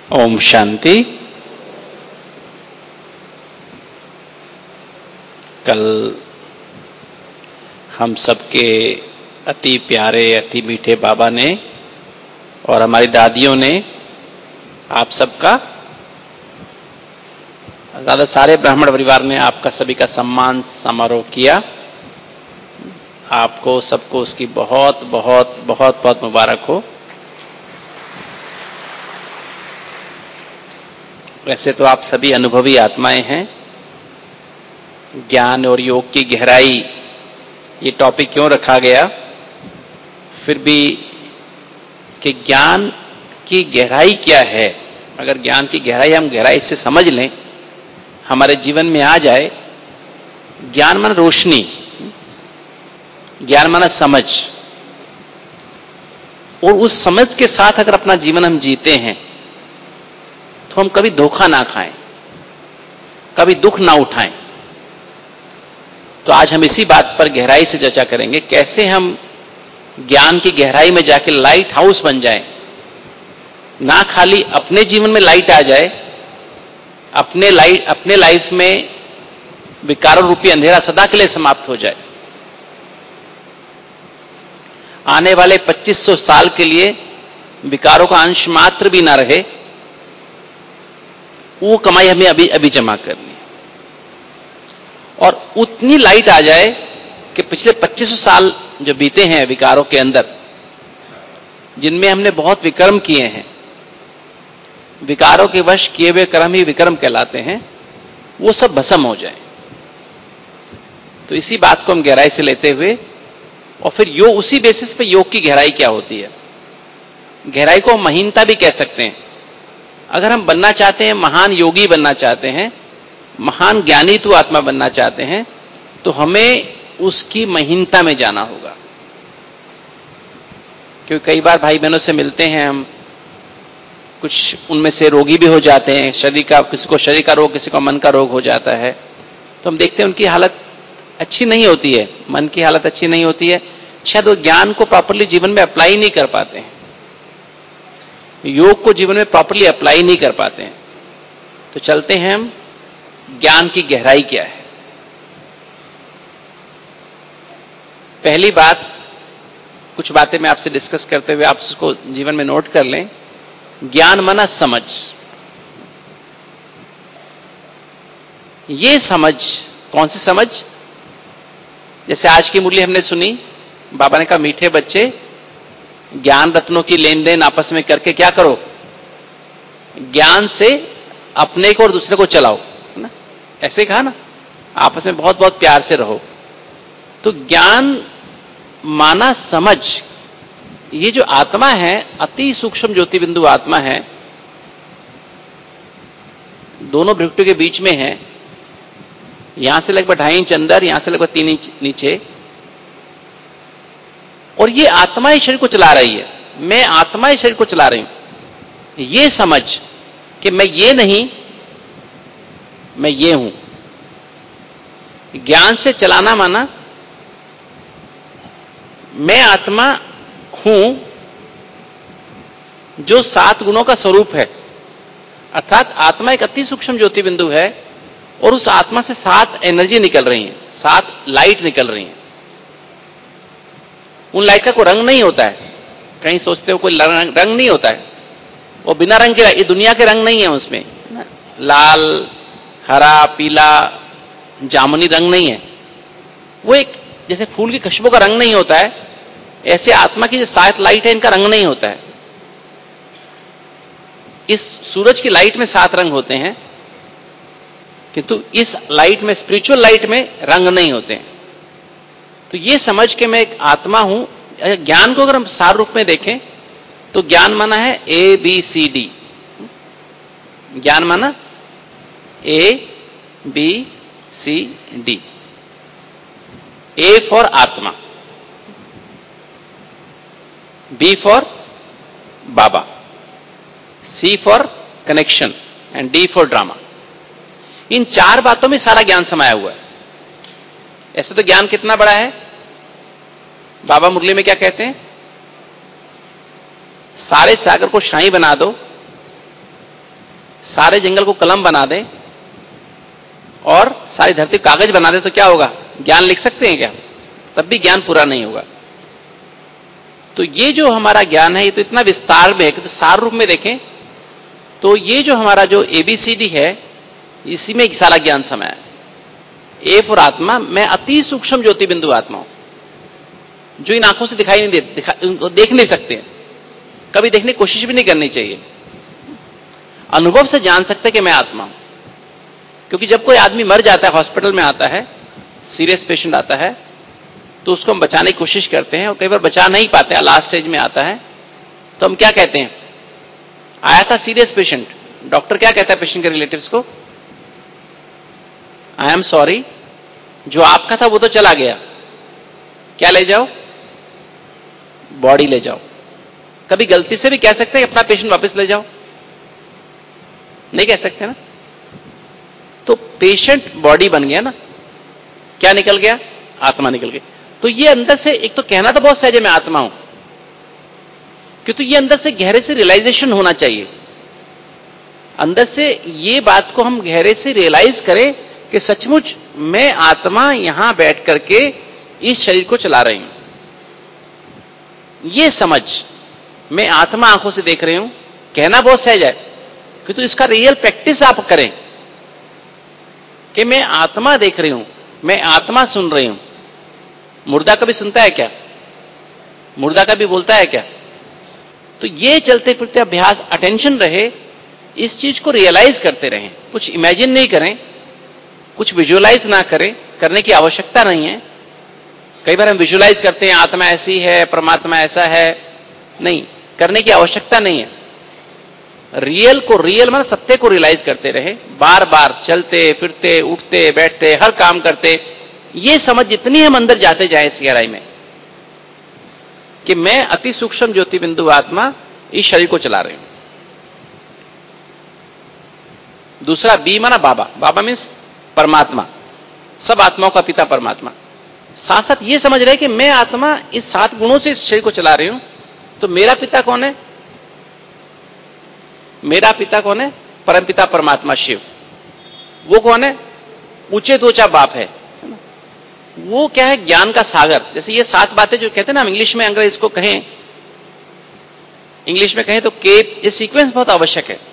ओम शांति। कल हम सबके अति प्यारे अति मीठे बाबा ने और हमारी दादियों ने आप सबका, ज़्यादा सारे ब्राह्मण परिवार ने आपका सभी का सम्मान समारोह किया। आपको सबको उसकी बहुत बहुत बहुत बहुत मुबारक हो। वैसे तो आप सभी अनुभवी आत्माएं हैं। ज्ञान और योग की गहराई ये टॉपिक क्यों रखा गया, फिर भी कि ज्ञान की गहराई क्या है, अगर ज्ञान की गहराई हम गहराई से समझ लें, हमारे जीवन में आ जाए। ज्ञान माना रोशनी, ज्ञान माना समझ, और उस समझ के साथ अगर अपना जीवन हम जीते हैं तो हम कभी धोखा ना खाएं, कभी दुख ना उठाएं। तो आज हम इसी बात पर गहराई से चर्चा करेंगे, कैसे हम ज्ञान की गहराई में जाके लाइट हाउस बन जाएं। ना खाली अपने जीवन में लाइट आ जाए, अपने लाइफ में विकारों रूपी अंधेरा सदा के लिए समाप्त हो जाए। आने वाले 2500 साल के लिए विकारों का अंश मात्र भी ना रहे, वो कमाई हमें अभी अभी जमा करनी है। और उतनी लाइट आ जाए कि पिछले 2500 साल जो बीते हैं विकारों के अंदर, जिनमें हमने बहुत विक्रम किए हैं, विकारों के वश किए हुए कर्म ही विक्रम कहलाते हैं, वो सब भस्म हो जाए। तो इसी बात को हम गहराई से लेते हुए, और फिर योग, उसी बेसिस पे योग की गहराई क्या होती है। गहराई को हम महीनता भी कह सकते हैं। अगर हम बनना चाहते हैं, महान योगी बनना चाहते हैं, महान ज्ञानी तू आत्मा बनना चाहते हैं, तो हमें उसकी महीनता में जाना होगा। क्योंकि कई बार भाई बहनों से मिलते हैं हम, कुछ उनमें से रोगी भी हो जाते हैं, किसी को शरीर का रोग, किसी को मन का रोग हो जाता है, तो हम देखते हैं उनकी हालत अच्छी नहीं होती है, मन की हालत अच्छी नहीं होती है। शायद वो ज्ञान को प्रॉपरली जीवन में अप्लाई नहीं कर पाते हैं, योग को जीवन में प्रॉपरली अप्लाई नहीं कर पाते हैं। तो चलते हैं हम, ज्ञान की गहराई क्या है। पहली बात, कुछ बातें मैं आपसे डिस्कस करते हुए आप उसको जीवन में नोट कर लें। ज्ञान माना समझ। ये समझ कौन सी समझ? जैसे आज की मुरली हमने सुनी, बाबा ने कहा मीठे बच्चे, ज्ञान रत्नों की लेन देन आपस में करके क्या करो, ज्ञान से अपने को और दूसरे को चलाओ, है ना? ऐसे कहा ना, आपस में बहुत बहुत प्यार से रहो। तो ज्ञान माना समझ। ये जो आत्मा है, अति सूक्ष्म ज्योति बिंदु आत्मा है, दोनों भृकुटियों के बीच में है। यहां से लगभग 2.5 इंच अंदर, यहां से लगभग 3 इंच नीचे। और ये आत्मा ही शरीर को चला रही है, मैं आत्मा ही शरीर को चला रही हूं। ये समझ कि मैं ये नहीं, मैं ये हूं। ज्ञान से चलाना माना मैं आत्मा हूं जो 7 गुणों का स्वरूप है। अर्थात आत्मा एक अति सूक्ष्म ज्योति बिंदु है, और उस आत्मा से 7 एनर्जी निकल रही है, 7 लाइट निकल रही है। उन लाइट का कोई रंग नहीं होता है। कहीं सोचते हो कोई रंग नहीं होता है, वो बिना रंग के, ये दुनिया के रंग नहीं है उसमें, लाल हरा पीला जामुनी रंग नहीं है। वो एक जैसे फूल की खुशबू का रंग नहीं होता है, ऐसे आत्मा की जो 7 लाइट है, इनका रंग नहीं होता है। इस सूरज की लाइट में 7 रंग होते हैं, किंतु इस लाइट में, स्पिरिचुअल लाइट में रंग नहीं होते हैं। तो ये समझ के मैं एक आत्मा हूं। ज्ञान को अगर हम सार रूप में देखें तो ज्ञान माना है ABCD। ज्ञान माना ABCD। A फॉर आत्मा, B फॉर बाबा, C for connection and D for drama. इन 4 बातों में सारा ज्ञान समाया हुआ है। ऐसे तो ज्ञान कितना बड़ा है, बाबा मुरली में क्या कहते हैं, सारे सागर को शाही बना दो, सारे जंगल को कलम बना दें और सारी धरती कागज बना दे तो क्या होगा? ज्ञान लिख सकते हैं क्या? तब भी ज्ञान पूरा नहीं होगा। तो ये जो हमारा ज्ञान है ये तो इतना विस्तार में है कि तो सार रूप में देखें तो ये जो हमारा जो ABCD है इसी में सारा ज्ञान समाया है। ए फॉर आत्मा, मैं अति सूक्ष्म ज्योति बिंदु आत्मा हूं जो इन आंखों से दिखाई नहीं देती, देख नहीं सकते हैं, कभी देखने की कोशिश भी नहीं करनी चाहिए। अनुभव से जान सकते कि मैं आत्मा हूं। क्योंकि जब कोई आदमी मर जाता है, हॉस्पिटल में आता है, सीरियस पेशेंट आता है, तो उसको हम बचाने की कोशिश करते हैं और कई बार बचा नहीं पाते हैं, लास्ट स्टेज में आता है तो हम क्या कहते हैं? आया था सीरियस पेशेंट, डॉक्टर क्या कहता है पेशेंट के रिलेटिव्स को? आई एम सॉरी, जो आपका था वो तो चला गया, क्या ले जाओ? बॉडी ले जाओ। कभी गलती से भी कह सकते हैं अपना पेशेंट वापस ले जाओ? नहीं कह सकते ना। तो पेशेंट बॉडी बन गया ना, क्या निकल गया? आत्मा निकल गई। तो ये अंदर से एक तो कहना तो बहुत सहज है मैं आत्मा हूं, क्योंकि ये अंदर से गहरे से रियलाइजेशन होना चाहिए। अंदर से ये बात को हम गहरे से रियलाइज करें कि सचमुच मैं आत्मा यहां बैठ करके इस शरीर को चला रही हूं। ये समझ, मैं आत्मा आंखों से देख रही हूं, कहना बहुत सहज है, कि तो इसका रियल प्रैक्टिस आप करें कि मैं आत्मा देख रही हूं, मैं आत्मा सुन रही हूं। मुर्दा कभी सुनता है क्या? मुर्दा कभी बोलता है क्या? तो ये चलते फिरते अभ्यास, अटेंशन रहे, इस चीज को रियलाइज करते रहें। कुछ इमेजिन नहीं करें, कुछ विजुअलाइज ना करें, करने की आवश्यकता नहीं है। कई बार हम विजुअलाइज करते हैं आत्मा ऐसी है, परमात्मा ऐसा है, नहीं, करने की आवश्यकता नहीं है। रियल को रियल मतलब सत्य को रियलाइज करते रहे, बार बार चलते फिरते, उठते बैठते, हर काम करते। ये समझ जितनी हम अंदर जाते जाए इस गहराई में कि मैं अति सूक्ष्म ज्योति बिंदु आत्मा इस शरीर को चला रही हूं। दूसरा बी माना बाबा, बाबा मीन्स परमात्मा, सब आत्माओं का पिता परमात्मा। साथ साथ ये समझ रहे कि मैं आत्मा इस 7 गुणों से इस शरीर को चला रही हूं। तो मेरा पिता कौन है? मेरा पिता कौन है? परमपिता परमात्मा शिव। वो कौन है? ऊंचे तो ऊंचा बाप है। वो क्या है? ज्ञान का सागर। जैसे ये 7 बातें जो कहते हैं ना, हम इंग्लिश में अगर इसको कहें, इंग्लिश में कहें तो के, ये सीक्वेंस बहुत आवश्यक है।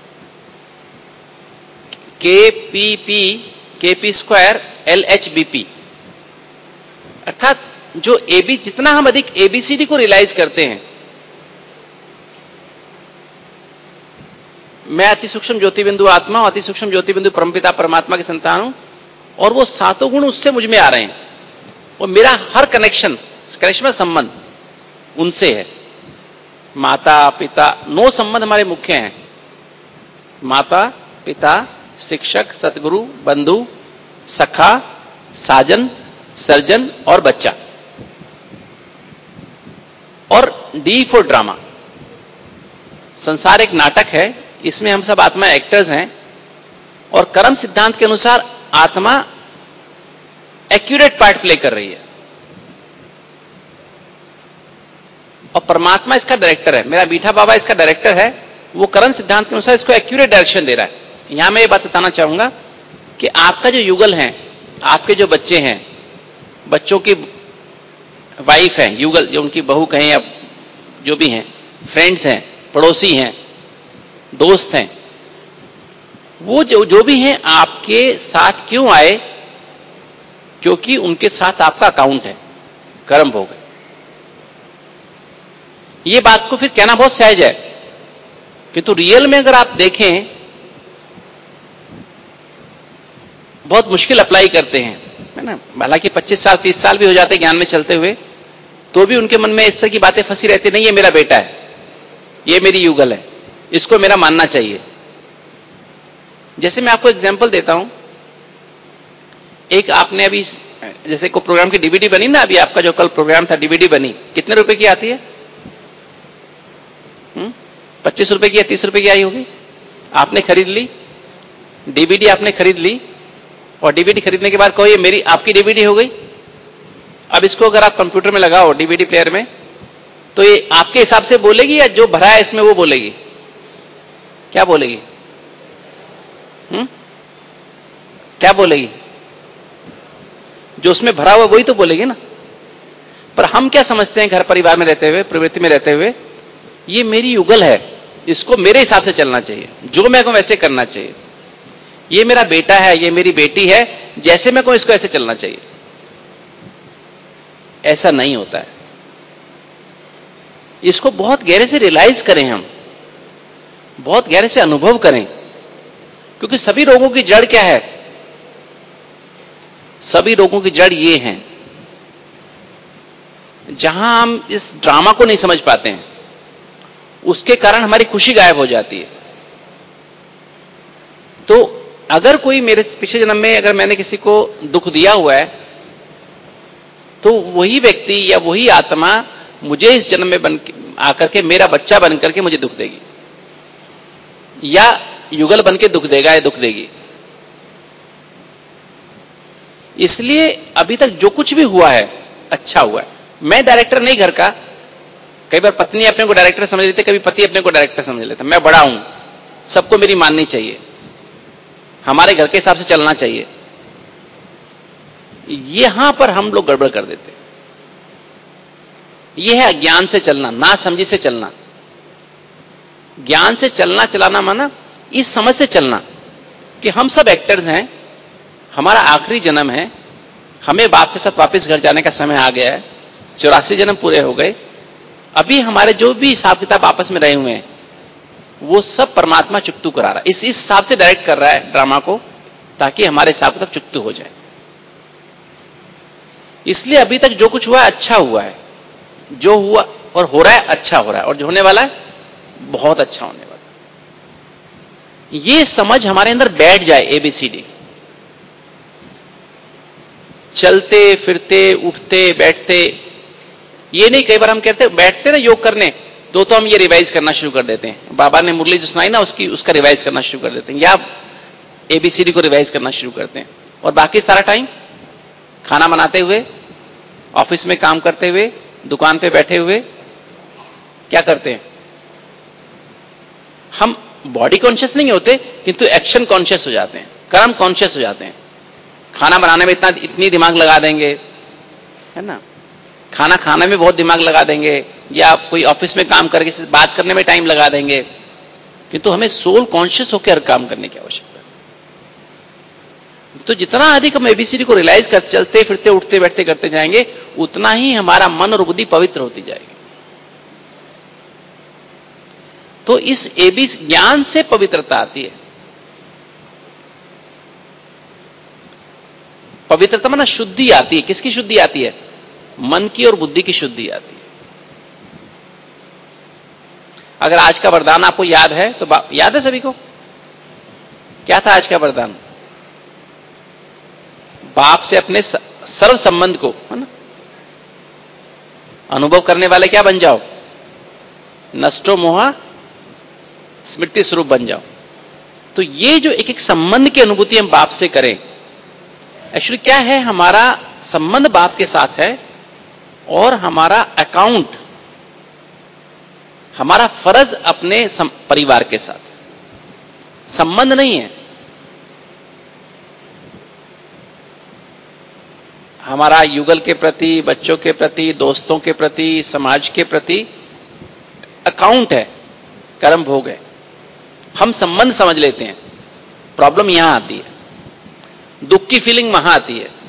KPP स्क्वायर LHBP, अर्थात जो जितना हम अधिक ABCD को रियलाइज करते हैं, मैं अति सूक्ष्म ज्योति बिंदु आत्मा हूं, अति सूक्ष्म ज्योति बिंदु परमपिता परमात्मा की संतान हूं, और वो 7 गुण उससे मुझ में आ रहे हैं, और मेरा हर कनेक्शन में संबंध उनसे है। माता पिता, 9 संबंध हमारे मुख्य हैं। माता पिता, शिक्षक, सतगुरु, बंधु, सखा, साजन, सर्जन और बच्चा। और D फॉर ड्रामा। संसार एक नाटक है, इसमें हम सब आत्मा एक्टर्स हैं, और कर्म सिद्धांत के अनुसार आत्मा एक्यूरेट पार्ट प्ले कर रही है और परमात्मा इसका डायरेक्टर है। मेरा मीठा बाबा इसका डायरेक्टर है, वो कर्म सिद्धांत के अनुसार इसको एक्यूरेट डायरेक्शन दे रहा है। यहां मैं ये बात बताना चाहूंगा कि आपका जो युगल है, आपके जो बच्चे हैं, बच्चों की वाइफ है, युगल जो उनकी बहू कहें या जो भी हैं, फ्रेंड्स हैं, पड़ोसी हैं, दोस्त हैं, वो जो भी हैं आपके साथ क्यों आए? क्योंकि उनके साथ आपका अकाउंट है, कर्म भोग है। ये बात को फिर कहना बहुत सहज है, किंतु रियल में अगर आप देखें, बहुत मुश्किल अप्लाई करते हैं, है ना। हालांकि 25 साल 30 साल भी हो जाते ज्ञान में चलते हुए, तो भी उनके मन में इस तरह की बातें फंसी रहती, नहीं ये मेरा बेटा है, ये मेरी युगल है, इसको मेरा मानना चाहिए। जैसे मैं आपको एग्जांपल देता हूं, एक आपने अभी जैसे को प्रोग्राम की डीवीडी बनी ना, अभी आपका जो कल प्रोग्राम था डीवीडी बनी, कितने रुपए की आती है? 25 रुपए की या 30 रुपए की आई होगी। आपने खरीद ली डीवीडी, आपने खरीद ली, और डीवीडी खरीदने के बाद कहो ये मेरी आपकी डीवीडी हो गई। अब इसको अगर आप कंप्यूटर में लगाओ डीवीडी प्लेयर में, तो ये आपके हिसाब से बोलेगी या जो भरा है इसमें वो बोलेगी? क्या बोलेगी? क्या बोलेगी? जो उसमें भरा हुआ वही तो बोलेगी ना। पर हम क्या समझते हैं घर परिवार में रहते हुए, प्रवृत्ति में रहते हुए, ये मेरी युगल है, इसको मेरे हिसाब से चलना चाहिए, जो मैं कहूं वैसे करना चाहिए। ये मेरा बेटा है, ये मेरी बेटी है, जैसे मैं कहूं इसको ऐसे चलना चाहिए। ऐसा नहीं होता है। इसको बहुत गहरे से रियलाइज करें, हम बहुत गहरे से अनुभव करें, क्योंकि सभी रोगों की जड़ क्या है? सभी रोगों की जड़ ये है। जहां हम इस ड्रामा को नहीं समझ पाते हैं, उसके कारण हमारी खुशी गायब हो जाती है। तो अगर कोई मेरे पिछले जन्म में अगर मैंने किसी को दुख दिया हुआ है, तो वही व्यक्ति या वही आत्मा मुझे इस जन्म में आकर के मेरा बच्चा बनकर के मुझे दुख देगी, या युगल बन के दुख देगा या दुख देगी। इसलिए अभी तक जो कुछ भी हुआ है अच्छा हुआ है। मैं डायरेक्टर नहीं घर का। कई बार पत्नी अपने को डायरेक्टर समझ लेती, कभी पति अपने को डायरेक्टर समझ लेता। मैं बड़ा हूं, सबको मेरी माननी चाहिए, हमारे घर के हिसाब से चलना चाहिए। यहां पर हम लोग गड़बड़ कर देते। यह है अज्ञान से चलना, ना समझी से चलना। ज्ञान से चलना चलाना माना इस समझ से चलना कि हम सब एक्टर्स हैं, हमारा आखिरी जन्म है, हमें बाप के साथ वापस घर जाने का समय आ गया है, 84 जन्म पूरे हो गए। अभी हमारे जो भी हिसाब किताब आपस में रहे हुए हैं, वो सब परमात्मा चुकतू करा रहा है। इस हिसाब से डायरेक्ट कर रहा है ड्रामा को, ताकि हमारे हिसाब किताब चुकतू हो जाए। इसलिए अभी तक जो कुछ हुआ है अच्छा हुआ है, जो हुआ और हो रहा है अच्छा हो रहा है, और जो होने वाला है बहुत अच्छा होने वाला है। ये समझ हमारे अंदर बैठ जाए। एबीसीडी चलते फिरते उठते बैठते, ये नहीं कई बार हम कहते हैं बैठते ना योग करने, तो हम ये रिवाइज करना शुरू कर देते हैं। बाबा ने मुरली जो सुनाई ना, उसका रिवाइज करना शुरू कर देते हैं, या एबीसीडी को रिवाइज करना शुरू करते हैं। और बाकी सारा टाइम खाना बनाते हुए, ऑफिस में काम करते हुए, दुकान पे बैठे हुए क्या करते हैं? हम बॉडी कॉन्शियस नहीं होते, किंतु एक्शन कॉन्शियस हो जाते हैं, कर्म कॉन्शियस हो जाते हैं। खाना बनाने में इतनी दिमाग लगा देंगे, है ना, खाना खाने में बहुत दिमाग लगा देंगे, या कोई ऑफिस में काम करके बात करने में टाइम लगा देंगे, किंतु हमें सोल कॉन्शियस होकर काम करने की आवश्यकता है। तो जितना अधिक हम एबीसीडी को रियलाइज कर चलते फिरते उठते बैठते करते जाएंगे, उतना ही हमारा मन और बुद्धि पवित्र होती जाएगी। तो इस एबीसी ज्ञान से पवित्रता आती है। पवित्रता माना शुद्धि आती है। किसकी शुद्धि आती है? मन की और बुद्धि की शुद्धि आती है। अगर आज का वरदान आपको याद है तो याद है सभी को? क्या था आज का वरदान? बाप से अपने सर्व संबंध को, है ना, अनुभव करने वाले क्या बन जाओ? नष्टो मोहा स्मृति स्वरूप बन जाओ। तो ये जो एक एक संबंध की अनुभूति हम बाप से करें, एक्चुअली क्या है, हमारा संबंध बाप के साथ है, और हमारा अकाउंट, हमारा फर्ज अपने परिवार के साथ, संबंध नहीं है। हमारा युगल के प्रति, बच्चों के प्रति, दोस्तों के प्रति, समाज के प्रति अकाउंट है, कर्म भोग है। हम संबंध समझ लेते हैं। प्रॉब्लम यहां आती है, दुख की फीलिंग वहां आती है।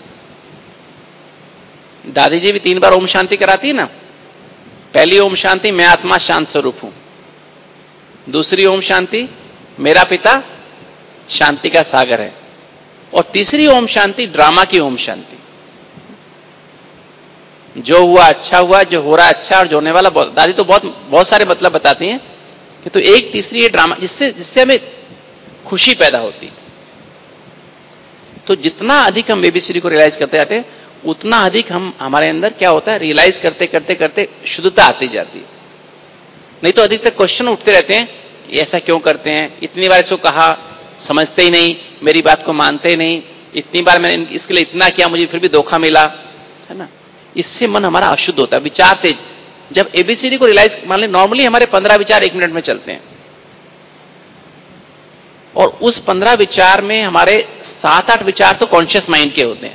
दादी जी भी 3 बार ओम शांति कराती है ना। पहली ओम शांति, मैं आत्मा शांत स्वरूप हूं। दूसरी ओम शांति, मेरा पिता शांति का सागर है। और तीसरी ओम शांति, ड्रामा की ओम शांति। जो हुआ अच्छा हुआ, जो हो रहा अच्छा, और जो होने वाला दादी तो बहुत सारे मतलब बताती हैं, कि तो एक तीसरी ये ड्रामा, जिससे हमें खुशी पैदा होती। तो जितना अधिक हम एबीसीडी को रियलाइज करते जाते हैं, उतना अधिक हमारे अंदर क्या होता है, रियलाइज करते करते करते शुद्धता आती जाती है। नहीं तो अधिकतर क्वेश्चन उठते रहते हैं, ऐसा क्यों करते हैं, इतनी बार इसको कहा, समझते ही नहीं, मेरी बात को मानते ही नहीं, इतनी बार मैंने इसके लिए इतना किया, मुझे फिर भी धोखा मिला, है ना। इससे मन हमारा अशुद्ध होता है, विचार तेज। जब एबीसीडी को रियलाइज, मान लें नॉर्मली हमारे 15 विचार 1 मिनट में चलते हैं, और उस 15 विचार में हमारे 7-8 विचार तो कॉन्शियस माइंड के होते हैं।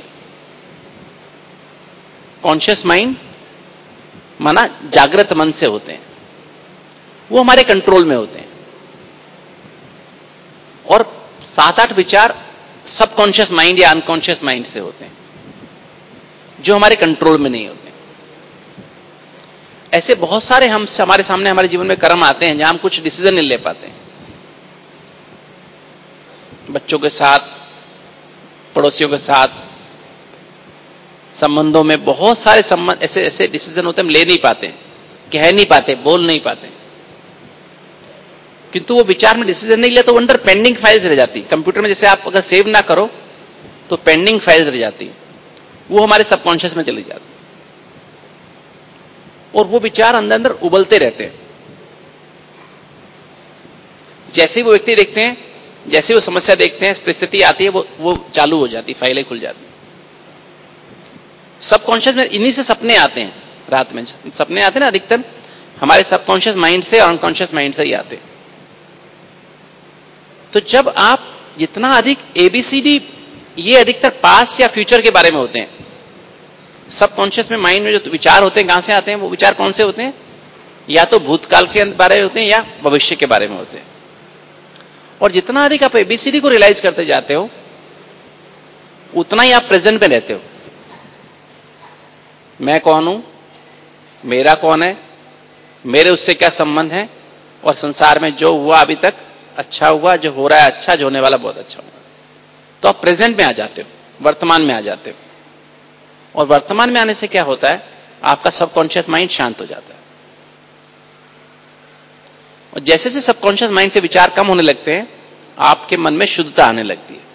कॉन्शियस माइंड माना जागृत मन से होते हैं, वो हमारे कंट्रोल में होते हैं। और 7-8 विचार सबकॉन्शियस माइंड या अनकॉन्शियस माइंड से होते हैं, जो हमारे कंट्रोल में नहीं होते। ऐसे बहुत सारे हमारे सामने हमारे जीवन में कर्म आते हैं जहां हम कुछ डिसीजन नहीं ले पाते हैं। बच्चों के साथ, पड़ोसियों के साथ, संबंधों में बहुत सारे संबंध ऐसे डिसीजन होते हैं, हम ले नहीं पाते, कह नहीं पाते, बोल नहीं पाते, किंतु वो विचार में डिसीजन नहीं लिया तो अंदर पेंडिंग फाइल्स रह जाती। कंप्यूटर में जैसे आप अगर सेव ना करो तो पेंडिंग फाइल्स रह जाती, वो हमारे सबकॉन्शियस में चली जाती और वो विचार अंदर अंदर उबलते रहते हैं। जैसे वो व्यक्ति देखते हैं, जैसे वो समस्या देखते हैं, परिस्थिति आती है, वो चालू हो जाती, फाइलें खुल जाती। सबकॉन्शियस में इन्हीं से सपने आते हैं। रात में सपने आते हैं ना, अधिकतर हमारे सबकॉन्शियस माइंड से और अनकॉन्शियस माइंड से ही आते हैं। तो जब आप जितना अधिक एबीसीडी, ये अधिकतर पास्ट या फ्यूचर के बारे में होते हैं। सबकॉन्शियस में माइंड में जो विचार होते हैं, कहां से आते हैं? वो विचार कौन से होते हैं? या तो भूतकाल के बारे में होते हैं या भविष्य के बारे में होते हैं। और जितना अधिक आप एबीसीडी को रियलाइज करते जाते हो, उतना ही आप प्रेजेंट में रहते हो। मैं कौन हूं, मेरा कौन है, मेरे उससे क्या संबंध है, और संसार में जो हुआ अभी तक अच्छा हुआ, जो हो रहा है अच्छा, जो होने वाला बहुत अच्छा होगा। तो आप प्रेजेंट में आ जाते हो, वर्तमान में आ जाते हो। और वर्तमान में आने से क्या होता है? आपका सबकॉन्शियस माइंड शांत हो जाता है। और जैसे जैसे सबकॉन्शियस माइंड से विचार कम होने लगते हैं, आपके मन में शुद्धता आने लगती है।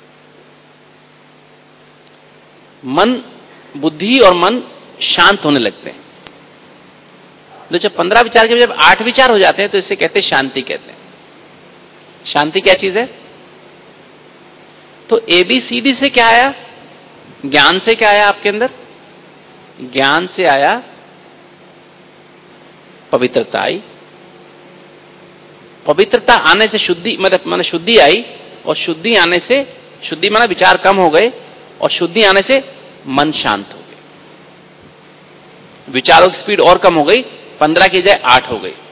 मन, बुद्धि और मन शांत होने लगते हैं। तो जब 15 विचार के जब 8 विचार हो जाते हैं तो इसे कहते हैं शांति कहते हैं। शांति क्या चीज है? तो एबीसीडी से क्या आया? ज्ञान से क्या आया आपके अंदर? ज्ञान से आया पवित्रता आई। पवित्रता आने से शुद्धि, मतलब शुद्धि आई, और शुद्धि आने से, शुद्धि माना विचार कम हो गए, और शुद्धि आने से मन शांत हो गए। विचारों की स्पीड और कम हो गई, 15 की जाए 8 हो गई।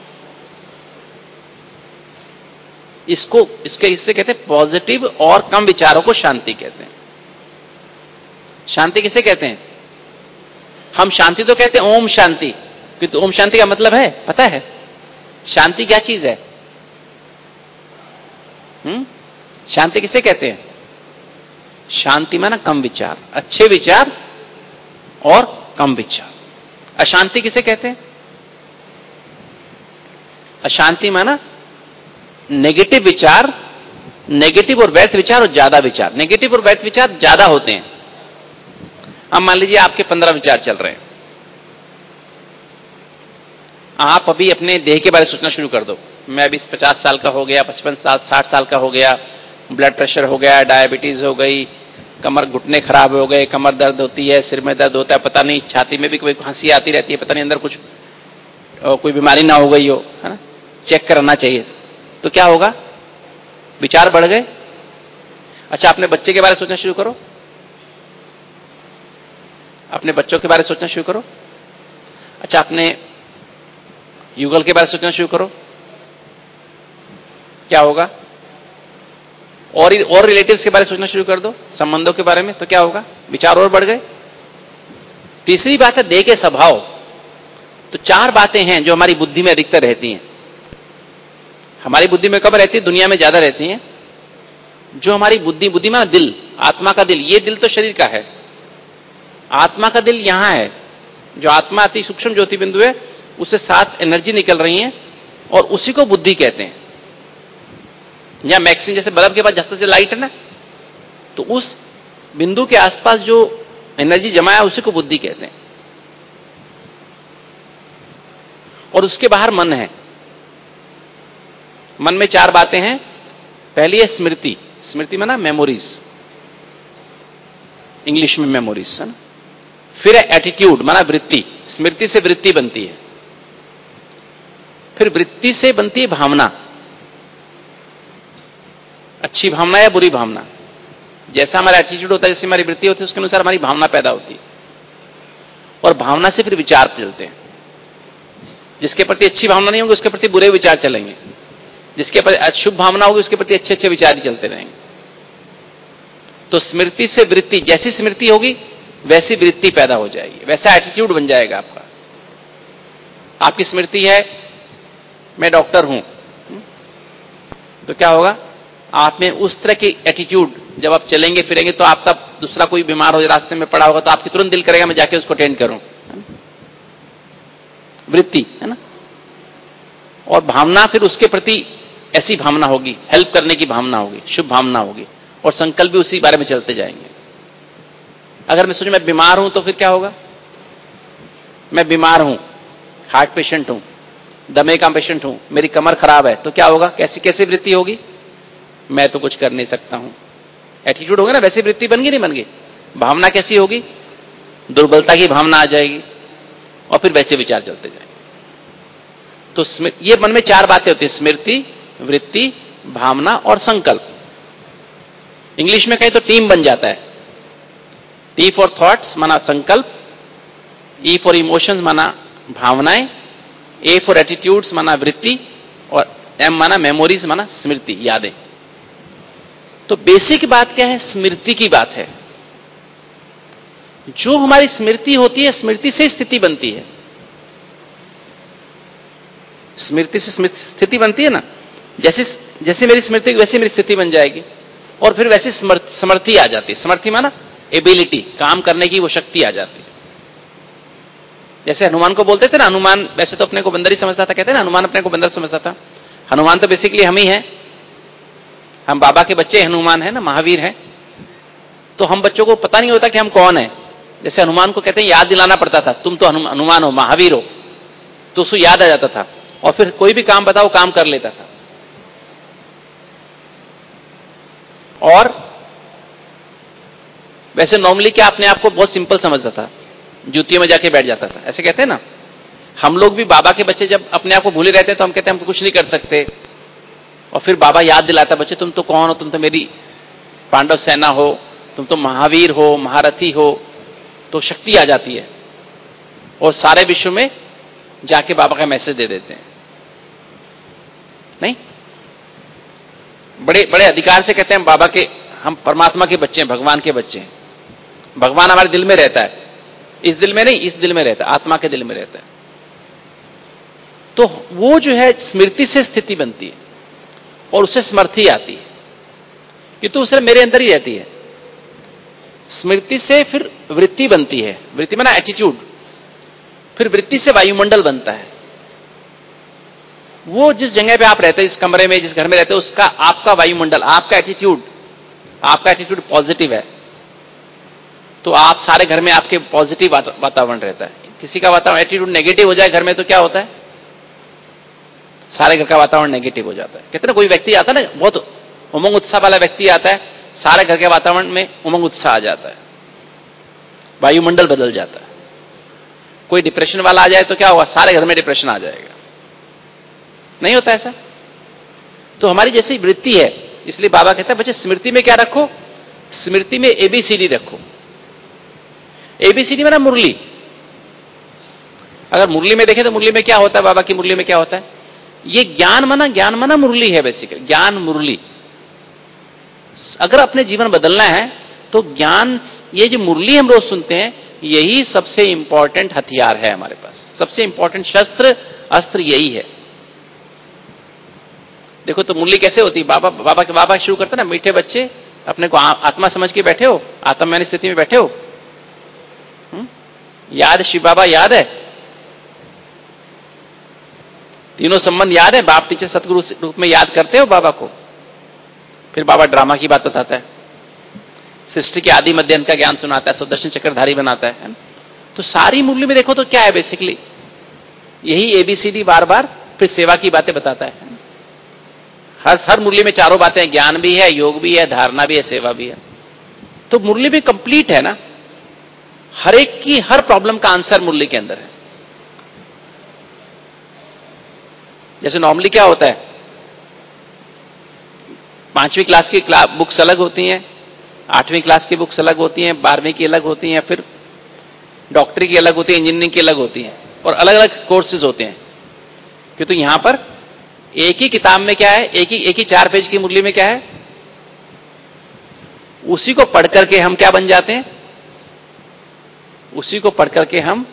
इससे कहते हैं पॉजिटिव और कम विचारों को शांति कहते हैं। शांति किसे कहते हैं? हम शांति तो कहते हैं ओम शांति, किंतु ओम शांति का मतलब है पता है? शांति क्या चीज है? शांति किसे कहते हैं? शांति माना कम विचार, अच्छे विचार और कम विचार। अशांति किसे कहते हैं? अशांति माना नेगेटिव विचार, नेगेटिव और व्यर्थ विचार और ज्यादा विचार। नेगेटिव और व्यर्थ विचार ज्यादा होते हैं। अब मान लीजिए आपके 15 विचार चल रहे हैं, आप अभी अपने देह के बारे में सोचना शुरू कर दो। मैं अभी 50 साल का हो गया, 55 साल, 60 साल का हो गया, ब्लड प्रेशर हो गया, डायबिटीज हो गई, कमर घुटने खराब हो गए, कमर दर्द होती है, सिर में दर्द होता है, पता नहीं छाती में भी कोई खांसी आती रहती है, पता नहीं अंदर कुछ कोई बीमारी ना हो गई हो, है ना? चेक कराना चाहिए। तो क्या होगा? विचार बढ़ गए। अच्छा, अपने बच्चे के बारे में सोचना शुरू करो, अपने बच्चों के बारे में सोचना शुरू करो। अच्छा, अपने युगल के बारे में सोचना शुरू करो, क्या होगा? और रिलेटिव्स के बारे में सोचना शुरू कर दो, संबंधों के बारे में, तो क्या होगा? विचार और बढ़ गए। तीसरी बात है देह के स्वभाव। तो 4 बातें हैं जो हमारी बुद्धि में अधिकतर रहती हैं। हमारी बुद्धि में कम रहती है, दुनिया में ज्यादा रहती हैं। जो हमारी बुद्धि माना दिल, आत्मा का दिल, ये दिल तो शरीर का है, आत्मा का दिल यहां है। जो आत्मा अति सूक्ष्म ज्योति बिंदु है, उससे 7 एनर्जी निकल रही हैं और उसी को बुद्धि कहते हैं। या मैक्सिम, जैसे बल्ब के पास जैसे लाइट है ना, तो उस बिंदु के आसपास जो एनर्जी जमा है उसी को बुद्धि कहते हैं। और उसके बाहर मन है। मन में 4 बातें हैं। पहली है स्मृति। स्मृति माना मेमोरीज, इंग्लिश में मेमोरीज है ना। फिर है एटीट्यूड माना वृत्ति, स्मृति से वृत्ति बनती है। फिर वृत्ति से बनती है भावना, अच्छी भावना या बुरी भावना, जैसा हमारा एटीट्यूड होता है, जैसी हमारी वृत्ति होती है, उसके अनुसार हमारी भावना पैदा होती है, और भावना से फिर विचार चलते हैं। जिसके प्रति अच्छी भावना नहीं होगी उसके प्रति बुरे विचार चलेंगे, जिसके प्रति शुभ भावना होगी उसके प्रति अच्छे अच्छे विचार ही चलते रहेंगे। तो स्मृति से वृत्ति, जैसी स्मृति होगी वैसी वृत्ति पैदा हो जाएगी, वैसा एटीट्यूड बन जाएगा आपका। आपकी स्मृति है मैं डॉक्टर हूं, तो क्या होगा, आप में उस तरह की एटीट्यूड, जब आप चलेंगे फिरेंगे तो आपका दूसरा कोई बीमार हो रास्ते में पड़ा होगा तो आपकी तुरंत दिल करेगा मैं जाके उसको अटेंड करूं, वृत्ति है ना। और भावना फिर उसके प्रति ऐसी भावना होगी, हेल्प करने की भावना होगी, शुभ भावना होगी, और संकल्प भी उसी बारे में चलते जाएंगे। अगर मैं सोचूं मैं बीमार हूं तो फिर क्या होगा, मैं बीमार हूं, हार्ट पेशेंट हूं, दमे का पेशेंट हूं, मेरी कमर खराब है, तो क्या होगा, कैसी कैसी वृत्ति होगी, मैं तो कुछ कर नहीं सकता हूं, एटीट्यूड होगा ना, वैसी वृत्ति बन गई नहीं बन गई। भावना कैसी होगी, दुर्बलता की भावना आ जाएगी, और फिर वैसे विचार चलते जाएंगे। तो ये मन में चार बातें होती है, स्मृति, वृत्ति, भावना और संकल्प। इंग्लिश में कहें तो टीम बन जाता है। टी फॉर थॉट्स माना संकल्प, ई फॉर इमोशंस माना भावनाएं, ए फॉर एटीट्यूड्स माना वृत्ति, और एम माना मेमोरीज माना स्मृति, यादें। तो बेसिक बात क्या है, स्मृति की बात है। जो हमारी स्मृति होती है, स्मृति से स्थिति बनती है। स्मृति से स्थिति बनती है ना, जैसे जैसे मेरी स्मृति वैसे मेरी स्थिति बन जाएगी, और फिर वैसी समर्थी आ जाती है। समर्थी माना एबिलिटी, काम करने की वो शक्ति आ जाती है। जैसे हनुमान को बोलते थे ना, हनुमान वैसे तो अपने को बंदर ही समझता था, कहते हैं ना हनुमान अपने को बंदर समझता था। हनुमान तो बेसिकली हम ही हैं, हम बाबा के बच्चे हनुमान है ना, महावीर हैं। तो हम बच्चों को पता नहीं होता कि हम कौन है। जैसे हनुमान को कहते हैं याद दिलाना पड़ता था, तुम तो हनुमान हो, महावीर हो, तो उसको याद आ जाता था, और फिर कोई भी काम बताओ काम कर लेता था। और वैसे नॉर्मली क्या अपने आप को बहुत सिंपल समझता था, जूतियों में जाके बैठ जाता था, ऐसे कहते हैं ना। हम लोग भी बाबा के बच्चे जब अपने आप को भूले रहते हैं तो हम कहते हैं हम तो कुछ नहीं कर सकते, और फिर बाबा याद दिलाता, बच्चे तुम तो कौन हो, तुम तो मेरी पांडव सेना हो, तुम तो महावीर हो, महारथी हो। तो शक्ति आ जाती है, और सारे विश्व में जाके बाबा का मैसेज दे देते हैं। नहीं, बड़े बड़े अधिकार से कहते हैं बाबा के, हम परमात्मा के बच्चे हैं, भगवान के बच्चे हैं। भगवान हमारे दिल में रहता है, इस दिल में नहीं, इस दिल में रहता है, आत्मा के दिल में रहता है। तो वो जो है स्मृति से स्थिति बनती है, और उससे समर्थी आती है, ये तो उससे मेरे अंदर ही रहती है। स्मृति से फिर वृत्ति बनती है, वृत्ति माना एटीट्यूड, फिर वृत्ति से वायुमंडल बनता है। वो जिस जगह पे आप रहते हैं, जिस कमरे में, जिस घर में रहते हो, उसका आपका वायुमंडल, आपका एटीट्यूड पॉजिटिव है, तो आप सारे घर में आपके पॉजिटिव वातावरण रहता है। किसी का वातावरण एटीट्यूड नेगेटिव हो जाए घर में तो क्या होता है, सारे घर का वातावरण नेगेटिव हो जाता है। कहते ना, कोई व्यक्ति आता है ना, बहुत उमंग उत्साह वाला व्यक्ति आता है, सारे घर के वातावरण में उमंग उत्साह आ जाता है, वायुमंडल बदल जाता है। कोई डिप्रेशन वाला आ जाए तो क्या होगा, सारे घर में डिप्रेशन आ जाएगा। नहीं होता ऐसा। तो हमारी जैसी वृत्ति है, इसलिए बाबा कहते हैं बच्चे स्मृति में क्या रखो, स्मृति में एबीसीडी रखो। एबीसीडी माना मुरली। अगर मुरली में देखें तो मुरली में क्या होता है, बाबा की मुरली में क्या होता है, ये ज्ञान माना मुरली है, बेसिकली ज्ञान मुरली। अगर अपने जीवन बदलना है तो ज्ञान, ये जो मुरली हम रोज सुनते हैं, यही सबसे इंपॉर्टेंट हथियार है हमारे पास, सबसे इंपॉर्टेंट शस्त्र अस्त्र यही है। देखो तो मुरली कैसे होती है, बाबा शुरू करते ना, मीठे बच्चे अपने को आत्मा समझ के बैठे हो, आत्मज्ञानी स्थिति में बैठे हो, याद शिव बाबा याद है, तीनों संबंध याद है, बाप टीचर सतगुरु रूप में याद करते हो बाबा को। फिर बाबा ड्रामा की बात बताता है, सृष्टि के आदि मध्य अंत का ज्ञान सुनाता है, सुदर्शन चक्रधारी बनाता है। तो सारी मुरली में देखो तो क्या है, बेसिकली यही एबीसीडी बार बार, फिर सेवा की बातें बताता है। हर मुरली में चारों बातें, ज्ञान भी है, योग भी है, धारणा भी है, सेवा भी है। तो मुरली भी कंप्लीट है ना, हर एक की हर प्रॉब्लम का आंसर मुरली के अंदर है। जैसे नॉर्मली क्या होता है, 5वीं क्लास की बुक्स अलग होती हैं, 8वीं क्लास की बुक्स अलग होती हैं, 12वीं की अलग होती हैं, फिर डॉक्टरी की अलग होती है, इंजीनियरिंग की अलग होती है, और अलग अलग कोर्सेज होते हैं। क्यों? तो यहां पर एक ही किताब में क्या है, एक ही 4 पेज की मुरली में क्या है, उसी को पढ़ करके हम क्या बन जाते हैं, उसी को पढ़ करके हम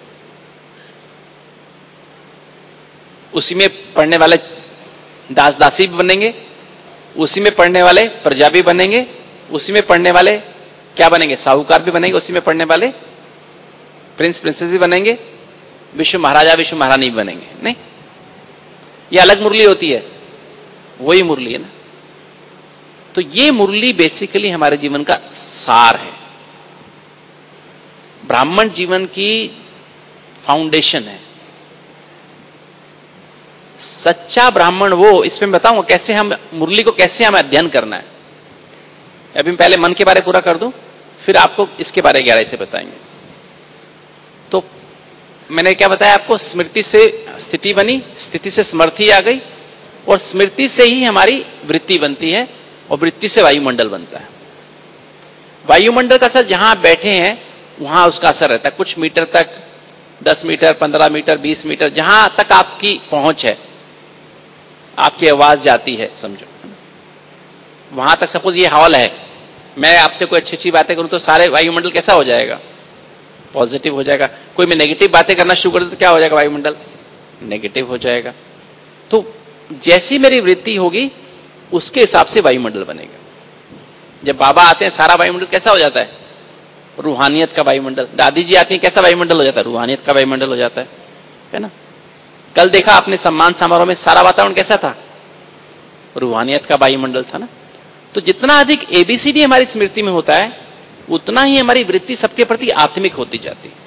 उसी में पढ़ने वाले दास दासी भी बनेंगे, उसी में पढ़ने वाले प्रजा भी बनेंगे, उसी में पढ़ने वाले क्या बनेंगे, साहूकार भी बनेंगे, उसी में पढ़ने वाले प्रिंस प्रिंसेस भी बनेंगे, विश्व महाराजा विश्व महारानी भी बनेंगे। नहीं, ये अलग मुरली होती है, वही मुरली है ना। तो ये मुरली बेसिकली हमारे जीवन का सार है, ब्राह्मण जीवन की फाउंडेशन है। सच्चा ब्राह्मण वो, इसमें बताऊंगा कैसे हम मुरली को कैसे हमें अध्ययन करना है। अभी मैं पहले मन के बारे पूरा कर दूं, फिर आपको इसके बारे गहराई से बताएंगे। तो मैंने क्या बताया आपको, स्मृति से स्थिति बनी, स्थिति से स्मृति आ गई, और स्मृति से ही हमारी वृत्ति बनती है, और वृत्ति से वायुमंडल बनता है। वायुमंडल का असर जहां आप बैठे हैं वहां उसका असर रहता है, कुछ मीटर तक, 10 मीटर, 15 मीटर, 20 मीटर, जहां तक आपकी पहुंच है, आपकी आवाज जाती है, समझो वहां तक। सपोज ये हॉल है, मैं आपसे कोई अच्छी अच्छी बातें करूं तो सारे वायुमंडल कैसा हो जाएगा, पॉजिटिव हो जाएगा। कोई मैं नेगेटिव बातें करना शुरू कर दूं तो क्या हो जाएगा, वायुमंडल नेगेटिव हो जाएगा। तो जैसी मेरी वृत्ति होगी उसके हिसाब से वायुमंडल बनेगा। जब बाबा आते हैं सारा वायुमंडल कैसा हो जाता है, रूहानियत का वायुमंडल। दादी जी आती हैं, कैसा वायुमंडल हो जाता है, रूहानियत का वायुमंडल हो जाता है ना। कल देखा आपने सम्मान समारोह में सारा वातावरण कैसा था, रूहानियत का वायुमंडल था ना। तो जितना अधिक एबीसीडी हमारी स्मृति में होता है, उतना ही हमारी वृत्ति सबके प्रति आत्मिक होती जाती है,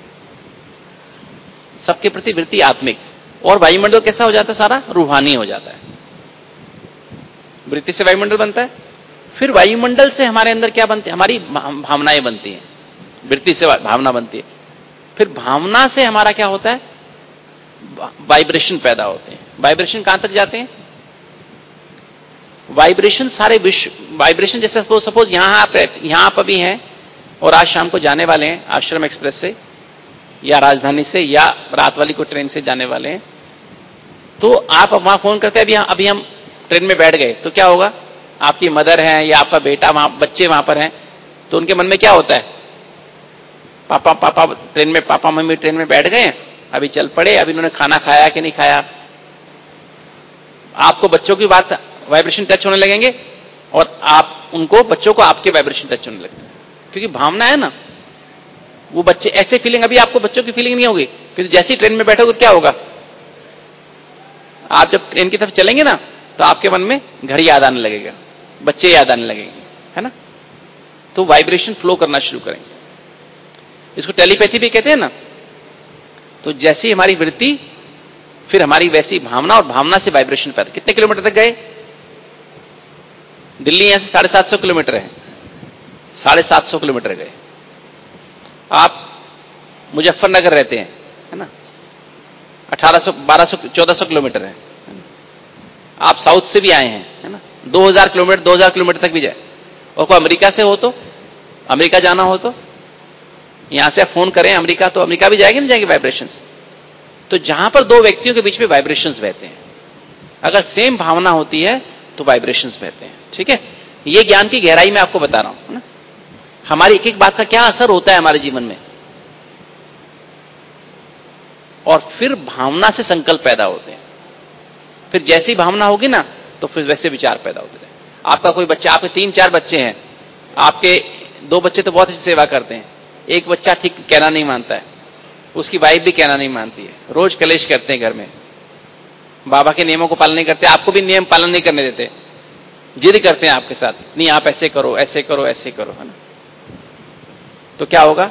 सबके प्रति वृत्ति आत्मिक। और वायुमंडल कैसा हो जाता है, सारा रूहानी हो जाता है। वृत्ति से वायुमंडल बनता है, फिर वायुमंडल से हमारे अंदर क्या बनती है, हमारी भावनाएं बनती हैं। वृत्ति से भावना बनती है, फिर भावना से हमारा क्या होता है, वाइब्रेशन पैदा होते हैं। वाइब्रेशन कहां तक जाते हैं, वाइब्रेशन सारे विश्व, वाइब्रेशन जैसे सपोज यहां आप अभी हैं और आज शाम को जाने वाले हैं आश्रम एक्सप्रेस से या राजधानी से या रात वाली को ट्रेन से जाने वाले हैं, तो आप वहां फोन करते हैं, अभी हम ट्रेन में बैठ गए, तो क्या होगा, आपकी मदर है या आपका बेटा वहां, बच्चे वहां पर हैं, तो उनके मन में क्या होता है, पापा पापा ट्रेन में, पापा मम्मी ट्रेन में बैठ गए, अभी चल पड़े, अभी इन्होंने खाना खाया कि नहीं खाया। आपको बच्चों की बात वाइब्रेशन टच होने लगेंगे और आप उनको, बच्चों को आपके वाइब्रेशन टच होने लगते हैं, क्योंकि भावना है ना। वो बच्चे ऐसे फीलिंग, अभी आपको बच्चों की फीलिंग नहीं होगी, क्योंकि जैसे ही ट्रेन में बैठोगे तो क्या होगा, आप जब ट्रेन की तरफ चलेंगे ना तो आपके मन में घर याद आने लगेगा, बच्चे याद आने लगेंगे, है ना। तो वाइब्रेशन फ्लो करना शुरू करेंगे, इसको टेलीपैथी भी कहते हैं ना। तो जैसी हमारी वृत्ति, फिर हमारी वैसी भावना, और भावना से वाइब्रेशन पैदा। कितने किलोमीटर तक गए, दिल्ली यहां से 750 किलोमीटर है, 750 किलोमीटर गए। आप मुजफ्फरनगर रहते हैं, है ना, 1800, 1200, 1400 किलोमीटर है। आप साउथ से भी आए हैं, है ना, 2000 किलोमीटर, 2000 किलोमीटर तक भी जाए। और कोई अमेरिका से हो तो, अमेरिका जाना हो तो यहां से आप फोन करें अमेरिका, तो अमेरिका भी जाएंगे, नहीं जाएंगे वाइब्रेशंस। तो जहां पर दो व्यक्तियों के बीच में वाइब्रेशंस बहते हैं, अगर सेम भावना होती है तो वाइब्रेशंस बहते हैं। ठीक है, ये ज्ञान की गहराई में आपको बता रहा हूं, है ना। हमारी एक एक बात का क्या असर होता है हमारे जीवन में, और फिर भावना से संकल्प पैदा होते हैं। फिर जैसी भावना होगी ना तो फिर वैसे विचार पैदा होते हैं। आपका कोई बच्चा, आपके 3-4 बच्चे हैं, आपके 2 बच्चे तो बहुत अच्छी सेवा करते हैं, एक बच्चा ठीक कहना नहीं मानता है, उसकी वाइफ भी कहना नहीं मानती है, रोज कलेश करते हैं घर में, बाबा के नियमों को पालन नहीं करते, आपको भी नियम पालन नहीं करने देते, जिद करते हैं आपके साथ, नहीं आप ऐसे करो, ऐसे करो, ऐसे करो, है ना। तो क्या होगा,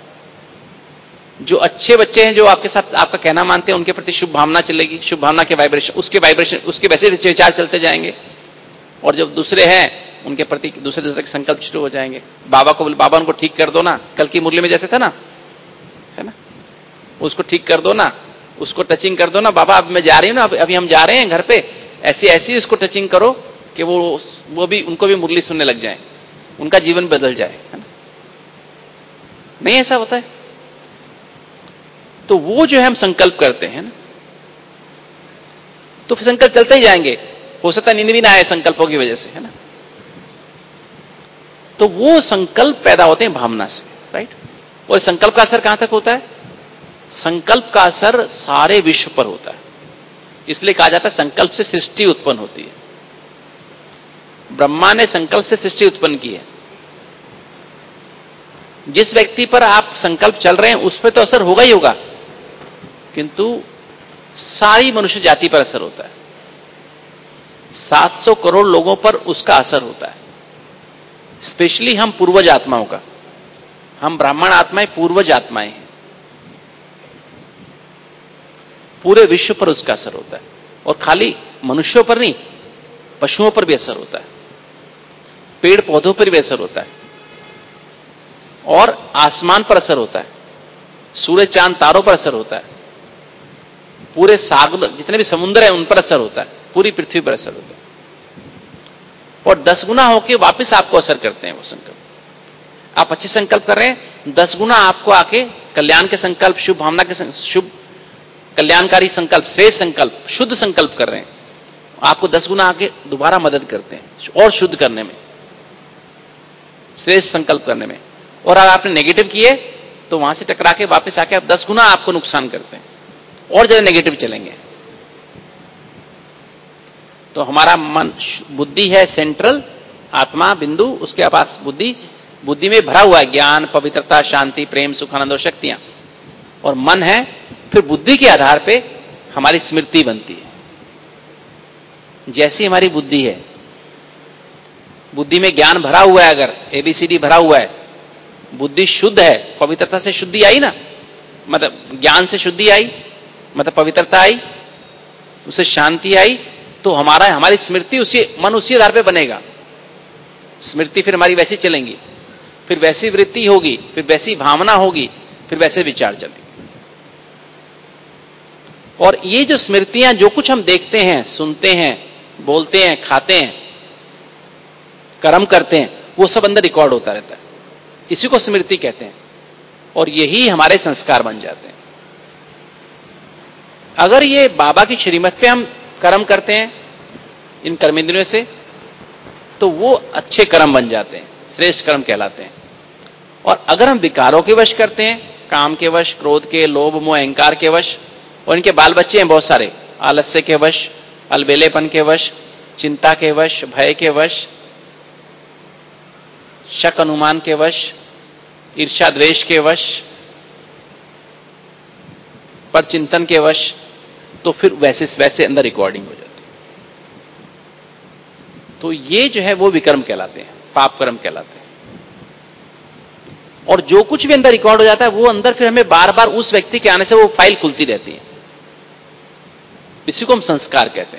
जो अच्छे बच्चे हैं, जो आपके साथ आपका कहना मानते हैं, उनके प्रति शुभ भावना चलेगी, शुभ भावना के वाइब्रेशन, उसके वैसे विचार चलते जाएंगे। और जब दूसरे हैं उनके प्रति दूसरे के संकल्प शुरू हो जाएंगे। बाबा उनको ठीक कर दो ना, कल की मुरली में जैसे था ना, है ना, उसको ठीक कर दो ना, उसको टचिंग कर दो ना, बाबा अब मैं जा रही हूं ना, अभी हम जा रहे हैं घर पे, ऐसी ऐसी इसको टचिंग करो कि वो भी उनको भी मुरली सुनने लग जाए, उनका जीवन बदल जाए, है ना? नहीं ऐसा होता है। तो वो जो है हम संकल्प करते हैं ना, तो फिर संकल्प चलते ही जाएंगे। हो सकता है नींद भी ना आए संकल्पों की वजह से, है ना? तो वो संकल्प पैदा होते हैं भावना से, राइट? और संकल्प का असर कहां तक होता है? संकल्प का असर सारे विश्व पर होता है। इसलिए कहा जाता है संकल्प से सृष्टि उत्पन्न होती है। ब्रह्मा ने संकल्प से सृष्टि उत्पन्न की है। जिस व्यक्ति पर आप संकल्प चल रहे हैं उस पर तो असर होगा ही होगा, किंतु सारी मनुष्य जाति पर असर होता है। 700 करोड़ लोगों पर उसका असर होता है। स्पेशली हम पूर्वज आत्माओं का, हम ब्राह्मण आत्माएं पूर्वज आत्माएं हैं, पूरे विश्व पर उसका असर होता है। और खाली मनुष्यों पर नहीं, पशुओं पर भी असर होता है, पेड़ पौधों पर भी असर होता है, और आसमान पर असर होता है, सूरज चांद तारों पर असर होता है, पूरे सागर जितने भी समुद्र हैं उन पर असर होता है, पूरी पृथ्वी पर असर होता है। और 10 गुना होकर वापस आपको असर करते हैं वो संकल्प। आप अच्छे संकल्प कर रहे हैं, 10 गुना आपको आके कल्याण के संकल्प, शुभ भावना के, शुभ कल्याणकारी संकल्प, श्रेष्ठ संकल्प, शुद्ध संकल्प कर रहे हैं, आपको 10 गुना आके दोबारा मदद करते हैं और शुद्ध करने में, श्रेष्ठ संकल्प करने में। और अगर आपने नेगेटिव किए तो वहां से टकरा के वापस आके आप 10 गुना आपको नुकसान करते हैं और ज्यादा नेगेटिव चलेंगे। तो हमारा मन, बुद्धि है सेंट्रल, आत्मा बिंदु, उसके पास बुद्धि, बुद्धि में भरा हुआ है ज्ञान, पवित्रता, शांति, प्रेम, सुख, आनंद और शक्तियां। और मन है, फिर बुद्धि के आधार पे हमारी स्मृति बनती है। जैसी हमारी बुद्धि है, बुद्धि में ज्ञान भरा हुआ है, अगर एबीसीडी भरा हुआ है, बुद्धि शुद्ध है, पवित्रता से शुद्धि आई ना, मतलब ज्ञान से शुद्धि आई, मतलब पवित्रता आई, उसे शांति आई, तो हमारी स्मृति मन उसी आधार पे बनेगा। स्मृति फिर हमारी वैसी चलेंगी, फिर वैसी वृत्ति होगी, फिर वैसी भावना होगी, फिर वैसे विचार चलेंगे। और ये जो स्मृतियां, जो कुछ हम देखते हैं, सुनते हैं, बोलते हैं, खाते हैं, कर्म करते हैं, वो सब अंदर रिकॉर्ड होता रहता है। इसी को स्मृति कहते हैं। और यही हमारे संस्कार बन जाते हैं। अगर ये बाबा की श्रीमत पे हम कर्म करते हैं इन कर्मेंद्रियों से, तो वो अच्छे कर्म बन जाते हैं, श्रेष्ठ कर्म कहलाते हैं। और अगर हम विकारों के वश करते हैं, काम के वश, क्रोध के, लोभ, मोह, अहंकार के वश, और इनके बाल बच्चे हैं बहुत सारे, आलस्य के वश, अलबेलेपन के वश, चिंता के वश, भय के वश, शक अनुमान के वश, ईर्ष्या द्वेष के वश, पर चिंतन के वश, तो फिर वैसे अंदर रिकॉर्डिंग हो जाती है। तो ये जो है वो विकर्म कहलाते हैं, पाप कर्म कहलाते हैं। और जो कुछ भी अंदर रिकॉर्ड हो जाता है वो अंदर फिर हमें बार बार उस व्यक्ति के आने से वो फाइल खुलती रहती है। इसी को हम संस्कार कहते हैं।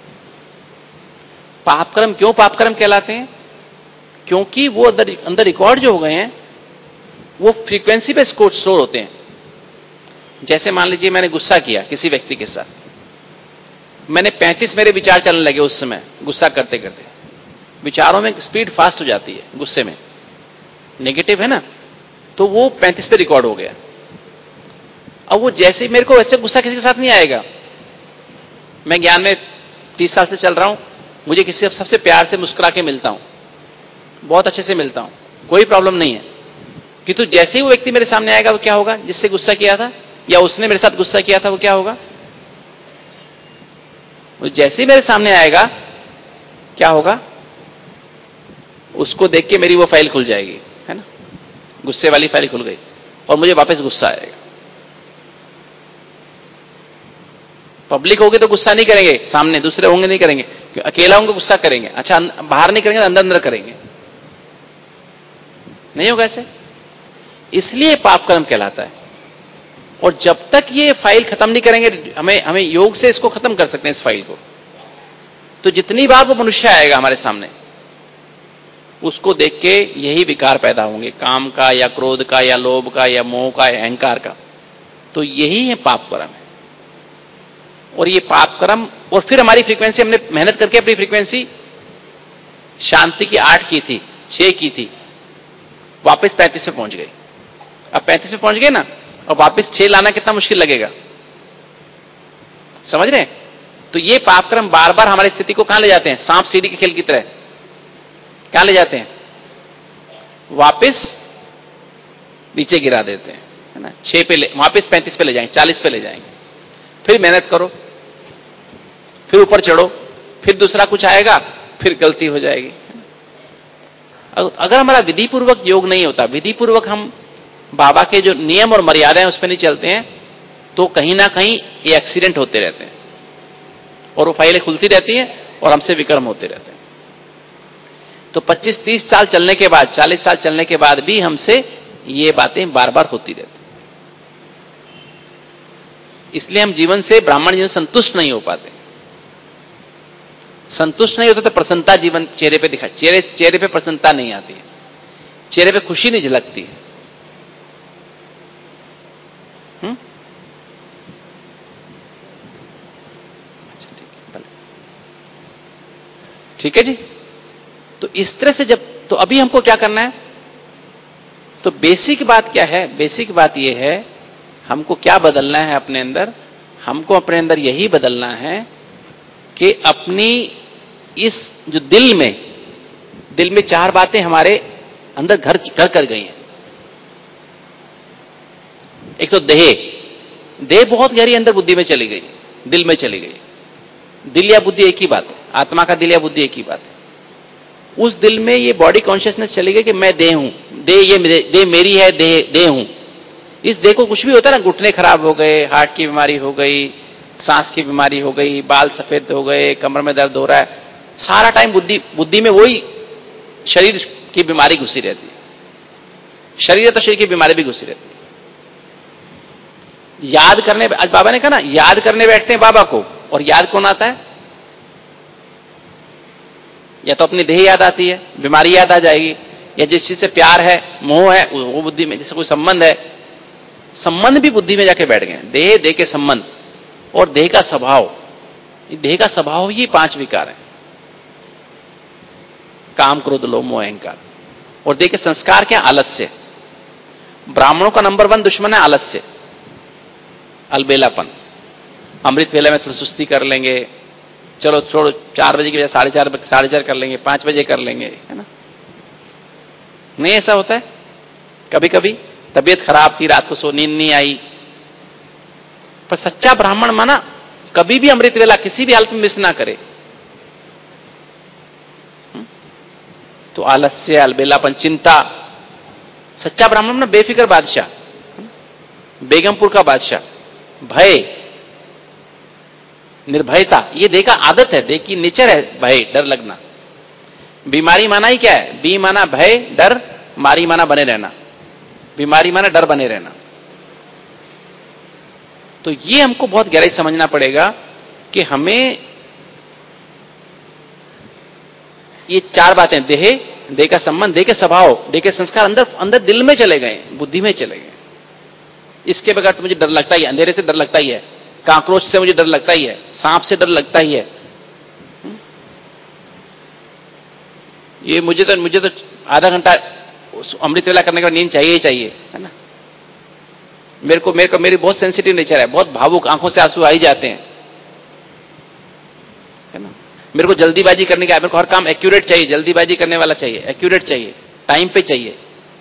पाप कर्म क्यों पाप कर्म कहलाते हैं? क्योंकि वो अंदर रिकॉर्ड जो हो गए हैं वो फ्रीक्वेंसी पे स्टोर होते हैं। जैसे मान लीजिए मैंने गुस्सा किया किसी व्यक्ति के साथ, मैंने 35 मेरे विचार चलने लगे उस समय, गुस्सा करते करते विचारों में स्पीड फास्ट हो जाती है, गुस्से में नेगेटिव है ना, तो वो 35 पे रिकॉर्ड हो गया। अब वो जैसे मेरे को वैसे गुस्सा किसी के साथ नहीं आएगा। मैं ज्ञान में 30 साल से चल रहा हूं, मुझे किसी सबसे प्यार से मुस्कुरा के मिलता हूं, बहुत अच्छे से मिलता हूं, कोई प्रॉब्लम नहीं है। किंतु जैसे ही वो व्यक्ति मेरे सामने आएगा वो क्या होगा, जिससे गुस्सा किया था या उसने मेरे साथ गुस्सा किया था, वो क्या होगा, वो जैसे ही मेरे सामने आएगा क्या होगा, उसको देख के मेरी वो फाइल खुल जाएगी, है ना, गुस्से वाली फाइल खुल गई और मुझे वापस गुस्सा आएगा। पब्लिक होगी तो गुस्सा नहीं करेंगे, सामने दूसरे होंगे नहीं करेंगे, अकेला होंगे गुस्सा करेंगे, अच्छा बाहर नहीं करेंगे, अंदर अंदर करेंगे, नहीं होगा ऐसे। इसलिए पाप कर्म कहलाता है। और जब तक ये फाइल खत्म नहीं करेंगे, हमें योग से इसको खत्म कर सकते हैं इस फाइल को। तो जितनी बार वो मनुष्य आएगा हमारे सामने, उसको देख के यही विकार पैदा होंगे, काम का या क्रोध का या लोभ का या मोह का या अहंकार का। तो यही है पाप कर्म है। और ये पाप कर्म, और फिर हमारी फ्रीक्वेंसी, हमने मेहनत करके अपनी फ्रीक्वेंसी शांति की 8 की थी, 6 की थी, वापस 35 पे पहुंच गई। अब 35 पे पहुंच गए ना, और वापस 6 लाना कितना मुश्किल लगेगा, समझ रहे हैं? तो ये पापक्रम बार बार हमारी स्थिति को कहां ले जाते हैं? सांप सीढ़ी के खेल की तरह कहां ले जाते हैं? वापस नीचे गिरा देते हैं, है ना। 6 पे वापस 35 पे ले जाएंगे, 40 पे ले जाएंगे, फिर मेहनत करो, फिर ऊपर चढ़ो, फिर दूसरा कुछ आएगा, फिर गलती हो जाएगी। अगर हमारा विधि पूर्वक योग नहीं होता, विधि पूर्वक हम बाबा के जो नियम और मर्यादाएं उस पर नहीं चलते हैं, तो कहीं ना कहीं ये एक्सीडेंट होते रहते हैं और वो फाइलें खुलती रहती हैं और हमसे विक्रम होते रहते हैं। तो 25-30 साल चलने के बाद, 40 साल चलने के बाद भी हमसे ये बातें बार बार होती रहती। इसलिए हम जीवन से, ब्राह्मण जीवन संतुष्ट नहीं हो पाते। संतुष्ट नहीं होते तो प्रसन्नता जीवन चेहरे पे दिखा, चेहरे पे प्रसन्नता नहीं आती है, चेहरे पे खुशी नहीं झलकती है। ठीक है जी। तो इस तरह से जब, तो अभी हमको क्या करना है? तो बेसिक बात क्या है? बेसिक बात यह है, हमको क्या बदलना है अपने अंदर? हमको अपने अंदर यही बदलना है कि अपनी इस जो दिल में 4 बातें हमारे अंदर घर कर गई हैं। एक तो देह बहुत गहरी अंदर बुद्धि में चली गई, दिल में चली गई। दिल या बुद्धि एक ही बात है, आत्मा का दिल या बुद्धि एक ही बात है। उस दिल में ये बॉडी कॉन्शियसनेस चली गई कि मैं देह हूं, देह मेरी है, देह हूं। इस देह को कुछ भी होता है ना, घुटने खराब हो गए, हार्ट की बीमारी हो गई, सांस की बीमारी हो गई, बाल सफेद हो गए, कमर में दर्द हो रहा है, सारा टाइम बुद्धि में वही शरीर की बीमारी घुसी रहती है। शरीर है तो शरीर की बीमारी भी घुसी रहती है। याद करने, आज बाबा ने कहा ना, याद करने बैठते हैं बाबा को, और याद कौन आता है? या तो अपनी देह याद आती है, बीमारी याद आ जाएगी, या जिस चीज से प्यार है, मोह है, वो बुद्धि में, जैसे कोई संबंध है, संबंध भी बुद्धि में जाके बैठ गए। देह के संबंध और देह का स्वभाव, देह का स्वभाव ये 5 विकार है, काम, क्रोध, लोभ, मोह, अहंकार। और देह के संस्कार क्या? आलस्य। ब्राह्मणों का नंबर 1 दुश्मन है आलस्य, अलबेलापन। अमृत वेला में थोड़ी सुस्ती कर लेंगे, चलो छोड़ो, 4 बजे की बजाय 4:30 कर लेंगे, 5 बजे कर लेंगे, है ना। नहीं ऐसा होता है? कभी कभी तबीयत खराब थी, रात को नींद नहीं आई, पर सच्चा ब्राह्मण माना कभी भी अमृत वेला किसी भी हालत में मिस ना करे। तो आलस्य, अलबेलापन, चिंता। सच्चा ब्राह्मण ना बेफिक्र बादशाह, बेगमपुर का बादशाह। भय, निर्भयता, ये देह का आदत है, देह की नेचर है भय, डर लगना। बीमारी माना ही क्या है? बी माना भय, डर, मारी माना बने रहना, बीमारी माना डर बने रहना। तो ये हमको बहुत गहराई समझना पड़ेगा कि हमें ये 4 बातें, देह का संबंध, देह के स्वभाव, देह के संस्कार अंदर दिल में चले गए, बुद्धि में चले गए। इसके बगैर तो मुझे डर लगता ही है, अंधेरे से डर लगता ही है, काकरोच से मुझे डर लगता ही है, सांप से डर लगता ही है। ये मुझे तो आधा घंटा अमृत वेला करने के बाद नींद चाहिए ही चाहिए, है ना। मेरी बहुत सेंसिटिव नेचर है, बहुत भावुक, आंखों से आंसू आ ही जाते हैं, है ना। मेरे को जल्दीबाजी करने का, मेरे को हर काम एक्यूरेट चाहिए, जल्दीबाजी करने वाला चाहिए, एक्यूरेट चाहिए, टाइम पे चाहिए।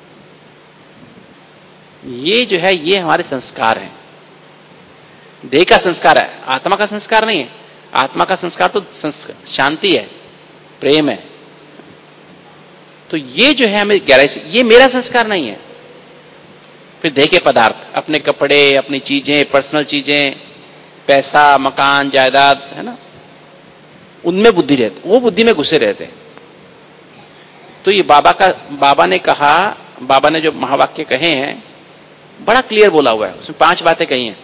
ये जो है, ये हमारे संस्कार हैं, देह का संस्कार है, आत्मा का संस्कार नहीं है। आत्मा का संस्कार तो शांति है, प्रेम है। तो ये जो है हमें गहराई से, ये मेरा संस्कार नहीं है। फिर देह के पदार्थ, अपने कपड़े, अपनी चीजें, पर्सनल चीजें, पैसा, मकान, जायदाद, है ना, उनमें बुद्धि रहती, वो बुद्धि में घुसे रहते हैं। तो ये बाबा ने कहा, बाबा ने जो महावाक्य कहे हैं बड़ा क्लियर बोला हुआ है, उसमें 5 बातें कही हैं।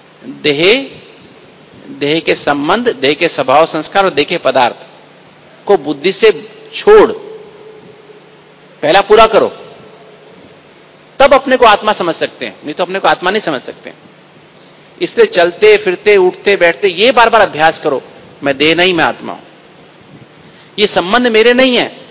देह के संबंध, देह के स्वभाव संस्कार और देह के पदार्थ को बुद्धि से छोड़, पहला पूरा करो, तब अपने को आत्मा समझ सकते हैं, नहीं तो अपने को आत्मा नहीं समझ सकते। इसलिए चलते फिरते, उठते बैठते ये बार बार अभ्यास करो, मैं देह नहीं, मैं आत्मा हूं, ये संबंध मेरे नहीं है,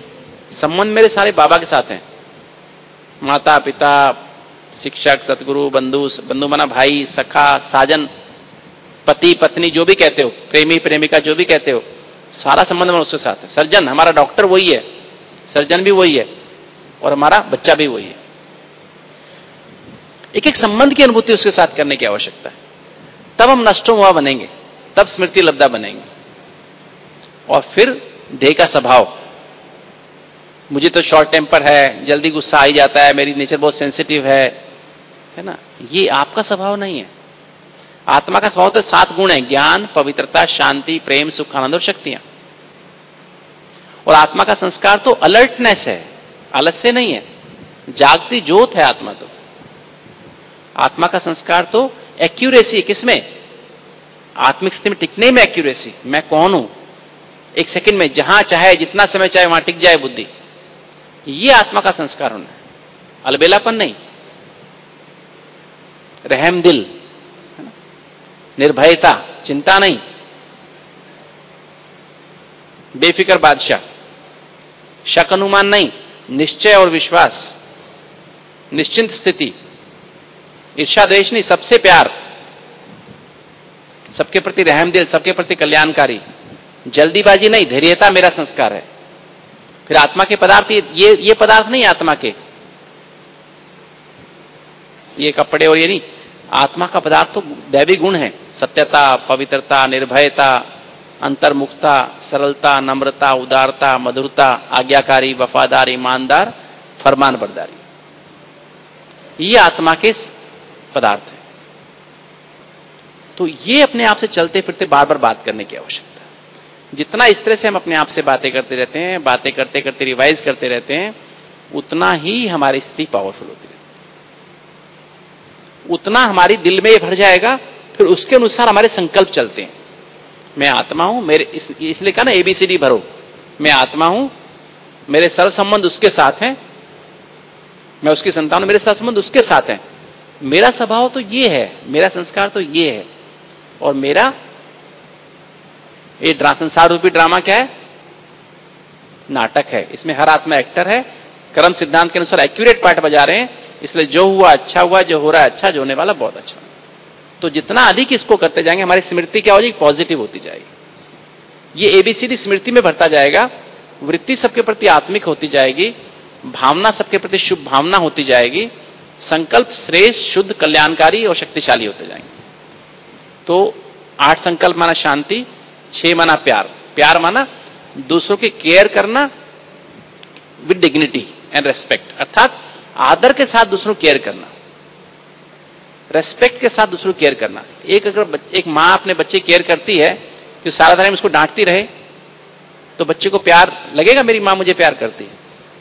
संबंध मेरे सारे बाबा के साथ हैं। माता पिता, शिक्षक, सतगुरु, बंधु माना भाई, सखा, साजन, पति पत्नी, जो भी कहते हो, प्रेमी प्रेमिका, जो भी कहते हो, सारा संबंध हमारा उसके साथ है। सर्जन, हमारा डॉक्टर वही है, सर्जन भी वही है, और हमारा बच्चा भी वही है। एक एक संबंध की अनुभूति उसके साथ करने की आवश्यकता है। तब हम नष्टों हुआ बनेंगे, तब स्मृति लब्धा बनेंगे। और फिर देह का स्वभाव, मुझे तो शॉर्ट टेम्पर है, जल्दी गुस्सा आ ही जाता है, मेरी नेचर बहुत सेंसिटिव है ना, ये आपका स्वभाव नहीं है। आत्मा का स्वभाव तो 7 गुण है: ज्ञान, पवित्रता, शांति, प्रेम, सुख, आनंद और शक्तियां। और आत्मा का संस्कार तो अलर्टनेस है, आलस्य नहीं है, जागती ज्योत है आत्मा। तो आत्मा का संस्कार तो एक्यूरेसी, किसमें? आत्मिक स्थिति में टिकने में एक्यूरेसी। मैं कौन हूं, एक सेकंड में जहां चाहे, जितना समय चाहे वहां टिक जाए बुद्धि, ये आत्मा का संस्कार होना है, अलबेलापन नहीं। रहम दिल, निर्भयता, चिंता नहीं, बेफिक्र बादशाह, शक अनुमान नहीं, निश्चय और विश्वास, निश्चिंत स्थिति, ईर्ष्या द्वेष नहीं, सबसे प्यार, सबके प्रति रहम दिल, सबके प्रति कल्याणकारी, जल्दीबाजी नहीं, धैर्यता मेरा संस्कार है। फिर आत्मा के पदार्थ, ये पदार्थ नहीं आत्मा के, ये कपड़े और ये नहीं, आत्मा का पदार्थ तो दैवी गुण है: सत्यता, पवित्रता, निर्भयता, अंतर्मुखता, सरलता, नम्रता, उदारता, मधुरता, आज्ञाकारी, वफादार, ईमानदार, फरमानबरदारी। ये आत्मा के पदार्थ है। तो ये अपने आप से चलते फिरते बार बार बात करने की आवश्यकता है। जितना इस तरह से हम अपने आप से बातें करते रहते हैं, बातें करते करते रिवाइज करते रहते हैं, उतना ही हमारी स्थिति पावरफुल होती रहती है, उतना हमारी दिल में ये भर जाएगा। फिर उसके अनुसार हमारे संकल्प चलते हैं। मैं आत्मा हूं, मेरे इसलिए कहा ना ABCD भरो। मैं आत्मा हूं, मेरे सर संबंध उसके साथ हैं, मैं उसकी संतान हूं, मेरे सर संबंध उसके साथ हैं, मेरा स्वभाव तो ये है, मेरा संस्कार तो ये है, और मेरा ये संसार रूपी ड्रामा क्या है? नाटक है। इसमें हर आत्मा एक्टर है, कर्म सिद्धांत के अनुसार एक्यूरेट पार्ट बजा रहे हैं। इसलिए जो हुआ अच्छा हुआ, जो हो रहा है अच्छा, जो होने वाला बहुत अच्छा। तो जितना अधिक इसको करते जाएंगे, हमारी स्मृति क्या हो जाएगी? पॉजिटिव होती जाएगी। ये ABCD स्मृति में भरता जाएगा। वृत्ति सबके प्रति आत्मिक होती जाएगी, भावना सबके प्रति शुभ भावना होती जाएगी, संकल्प श्रेष्ठ, शुद्ध, कल्याणकारी और शक्तिशाली होते जाएंगे। तो 8 संकल्प माना शांति, 6 माना प्यार, प्यार माना दूसरों की केयर करना विद डिग्निटी एंड रेस्पेक्ट, अर्थात आदर के साथ दूसरों को केयर करना, रेस्पेक्ट के साथ दूसरों को केयर करना। अगर एक मां अपने बच्चे केयर करती है कि सारा टाइम उसको डांटती रहे, तो बच्चे को प्यार लगेगा? मेरी मां मुझे प्यार करती है,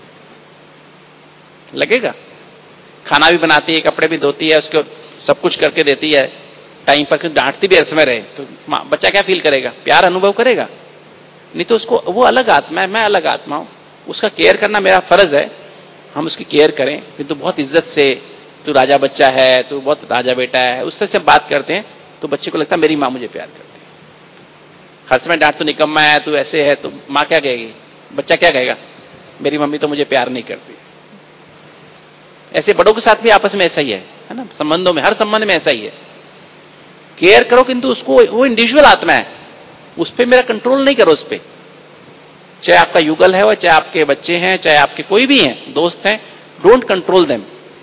लगेगा? खाना भी बनाती है, कपड़े भी धोती है, उसको सब कुछ करके देती है टाइम पर, डांटती भी हर समय रहे, तो बच्चा क्या फील करेगा? प्यार अनुभव करेगा? नहीं तो उसको, वो अलग आत्मा है, मैं अलग आत्मा हूं, उसका केयर करना मेरा फर्ज है। हम उसकी केयर करें, फिर तो बहुत इज्जत से, तू राजा बच्चा है, तू बहुत राजा बेटा है, उस तरह से बात करते हैं, तो बच्चे को लगता है मेरी मां मुझे प्यार करती है। हर समय डांट, तो निकम्मा है, तू ऐसे है, तो मां क्या कहेगी? बच्चा क्या कहेगा? मेरी मम्मी तो मुझे प्यार नहीं करती। ऐसे बड़ों के साथ भी आपस में ऐसा ही है ना, संबंधों में, हर संबंध में ऐसा ही है। केयर करो, किंतु उसको, वो इंडिविजुअल आत्मा है, उस पर मेरा कंट्रोल नहीं करो। उस पर, चाहे आपका युगल है, चाहे आपके बच्चे हैं, चाहे आपके कोई भी हैं, दोस्त हैं, डोंट कंट्रोल देम।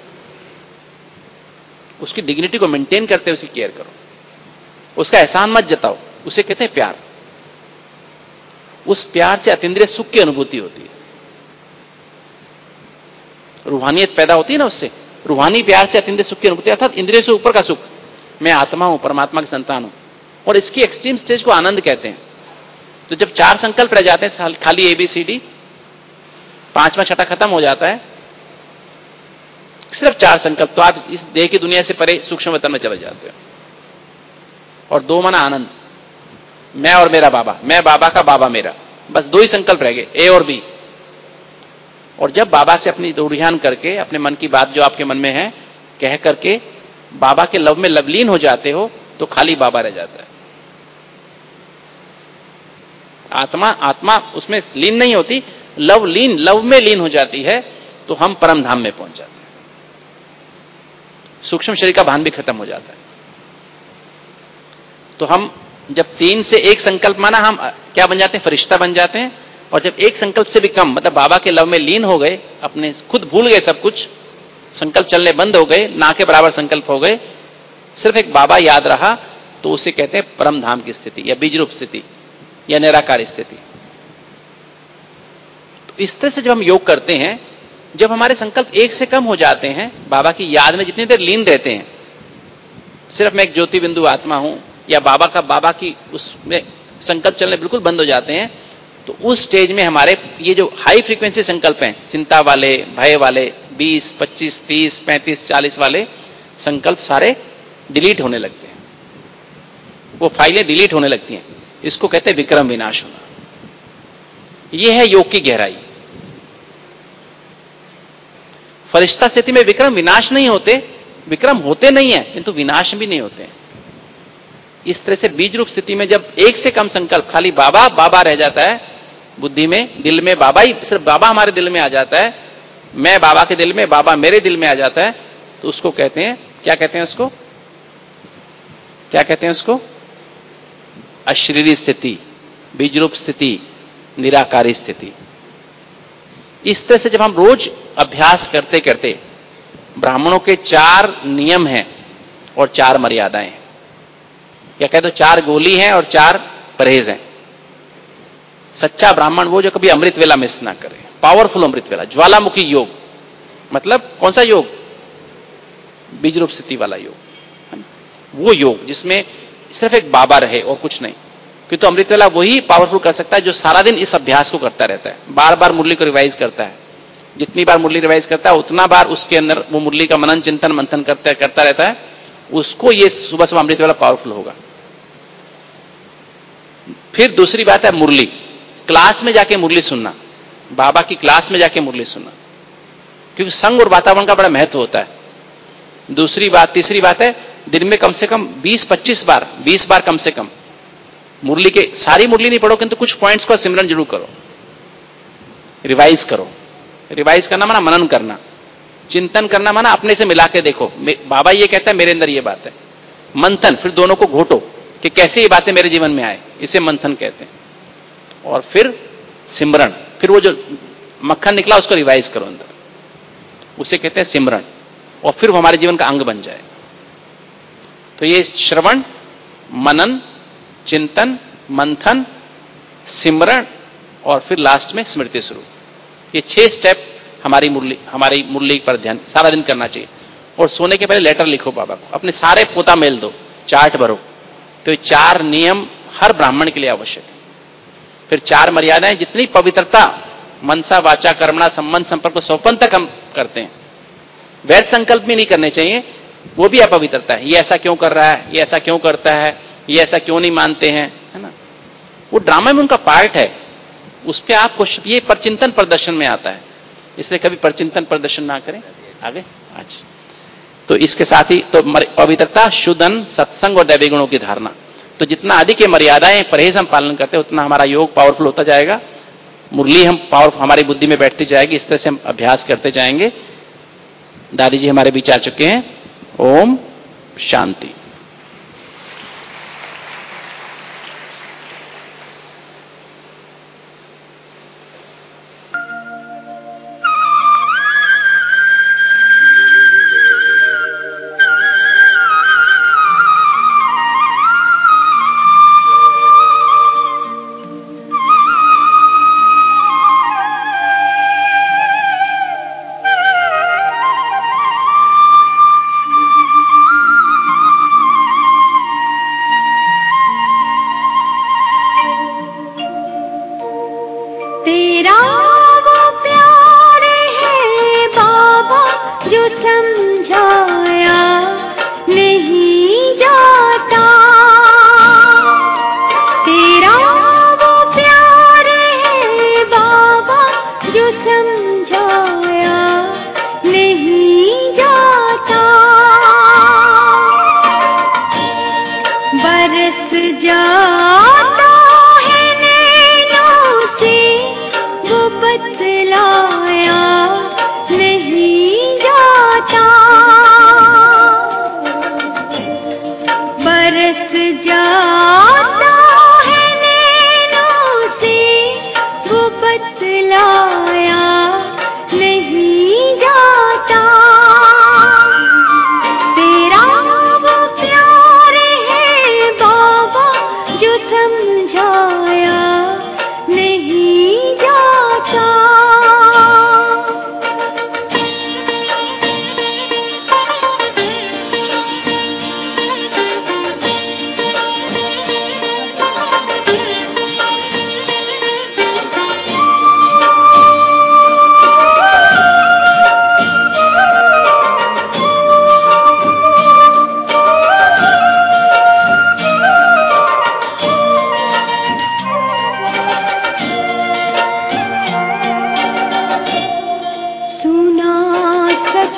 उसकी डिग्निटी को मेंटेन करते हुए उसकी केयर करो, उसका एहसान मत जताओ, उसे कहते हैं प्यार। उस प्यार से अतीन्द्रिय सुख की अनुभूति होती है, रूहानियत पैदा होती है ना उससे। रूहानी प्यार से अतीन्द्रिय सुख की अनुभूति, अर्थात इंद्रिय से ऊपर का सुख। मैं आत्मा हूं, परमात्मा की संतान हूं, और इसकी एक्सट्रीम स्टेज को आनंद कहते हैं। तो जब 4 संकल्प रह जाते हैं, खाली ABCD, 5वां छठा खत्म हो जाता है, सिर्फ 4 संकल्प, तो आप इस देह की दुनिया से परे सूक्ष्म वतन में चले जाते हो। और 2 माना आनंद, मैं और मेरा बाबा, मैं बाबा का, बाबा मेरा, बस 2 ही संकल्प रह गए, A और B। और जब बाबा से अपनी रूढ़ियान करके, अपने मन की बात जो आपके मन में है कह करके बाबा के लव में लवलीन हो जाते हो, तो खाली बाबा रह जाता है। आत्मा उसमें लीन नहीं होती, लव में लीन हो जाती है, तो हम परम धाम में पहुंच जाते हैं। सूक्ष्म शरीर का भान भी खत्म हो जाता है। तो हम जब 3 से 1 संकल्प माना, हम क्या बन जाते हैं? फरिश्ता बन जाते हैं। और जब 1 संकल्प से भी कम, मतलब बाबा के लव में लीन हो गए, अपने खुद भूल गए सब कुछ, संकल्प चलने बंद हो गए, ना के बराबर संकल्प हो गए, सिर्फ एक बाबा याद रहा, तो उसे कहते हैं परम धाम की स्थिति या बीज रूप स्थिति या निराकार स्थिति। तो इस तरह से जब हम योग करते हैं, जब हमारे संकल्प 1 से कम हो जाते हैं, बाबा की याद में जितनी देर लीन रहते हैं, सिर्फ मैं एक ज्योति बिंदु आत्मा हूं, या बाबा की उसमें संकल्प चलने बिल्कुल बंद हो जाते हैं, तो उस स्टेज में हमारे ये जो हाई फ्रीक्वेंसी संकल्प हैं, चिंता वाले, भय वाले, 20, 25, 30, 35, 40 वाले संकल्प सारे डिलीट होने लगते हैं। वो फाइलें डिलीट होने लगती हैं। इसको कहते हैं विक्रम विनाश होना। यह है योग की गहराई। फरिश्ता स्थिति में विक्रम विनाश नहीं होते, विक्रम होते नहीं है, किंतु विनाश भी नहीं होते। इस तरह से बीज रूप स्थिति में जब 1 से कम संकल्प, खाली बाबा बाबा रह जाता है बुद्धि में, दिल में बाबा ही, सिर्फ बाबा हमारे दिल में आ जाता है, मैं बाबा के दिल में, बाबा मेरे दिल में आ जाता है, तो उसको कहते हैं, क्या कहते हैं उसको? क्या कहते हैं उसको? अशरीरी स्थिति, बीज रूप स्थिति, निराकारी स्थिति। इस तरह से जब हम रोज अभ्यास करते करते, ब्राह्मणों के 4 नियम हैं और 4 मर्यादाएं हैं, क्या कहते हो? 4 गोली हैं और 4 परहेज हैं। सच्चा ब्राह्मण वो जो कभी अमृत वेला मिस ना करे, पावरफुल अमृत वेला, ज्वालामुखी योग। मतलब कौन सा योग? बीज रूप स्थिति वाला योग, वो योग जिसमें सिर्फ एक बाबा रहे और कुछ नहीं। क्योंकि अमृत वेला वही पावरफुल कर सकता है जो सारा दिन इस अभ्यास को करता रहता है, बार बार मुरली को रिवाइज करता है। जितनी बार मुरली रिवाइज करता है, उतना बार उसके अंदर वो मुरली का मनन चिंतन मंथन करता रहता है, उसको ये सुबह सुबह अमृत वेला पावरफुल होगा। फिर दूसरी बात है मुरली, क्लास में जाके मुरली सुनना, बाबा की क्लास में जाके मुरली सुनना, क्योंकि संग और वातावरण का बड़ा महत्व होता है। दूसरी बात, तीसरी बात है, दिन में कम से कम 20-25 बार, 20 बार कम से कम मुरली के, सारी मुरली नहीं पढ़ो, किंतु कुछ पॉइंट्स का सिमरन जरूर करो, रिवाइज करो। रिवाइज करना माना मनन करना, चिंतन करना माना अपने से मिला के देखो, बाबा ये कहता है, मेरे अंदर ये बात है। मंथन, फिर दोनों को घोटो कि कैसे ये बातें मेरे जीवन में आए, इसे मंथन कहते हैं। और फिर सिमरन, फिर वो जो मक्खन निकला उसको रिवाइज करो अंदर, उसे कहते हैं सिमरन, और फिर वो हमारे जीवन का अंग बन जाए। तो ये श्रवण, मनन, चिंतन, मंथन, सिमरण और फिर लास्ट में स्मृति स्वरूप, ये 6 स्टेप हमारी मुरली पर ध्यान सारा दिन करना चाहिए। और सोने के पहले लेटर लिखो बाबा को, अपने सारे पोता मेल दो, चार्ट भरो। तो ये 4 नियम हर ब्राह्मण के लिए आवश्यक है। फिर 4 मर्यादाएं, जितनी पवित्रता, मनसा वाचा कर्मणा संबंध संपर्क को 100 तक हम करते हैं। वैध संकल्प भी नहीं करने चाहिए, वो भी अपवित्रता है। ये ऐसा क्यों कर रहा है, ये ऐसा क्यों करता है, ये ऐसा क्यों नहीं मानते हैं, है ना? वो ड्रामा में उनका पार्ट है, उस पर आपको ये परचिंतन प्रदर्शन में आता है, इसलिए कभी परचिंतन प्रदर्शन ना करें। आगे आज तो इसके साथ ही तो पवित्रता, शुद्धन, सत्संग और दैवी गुणों की धारणा। तो जितना अधिक ये मर्यादाएं परहेज हम पालन करते हैं, उतना हमारा योग पावरफुल होता जाएगा, मुरली हम पावरफुल हमारी बुद्धि में बैठती जाएगी। इस तरह से हम अभ्यास करते जाएंगे। दादी जी हमारे बीच आ चुके हैं। ओम शांति।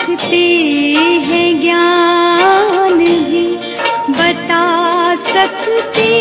सकते हैं, ज्ञान भी बता सकते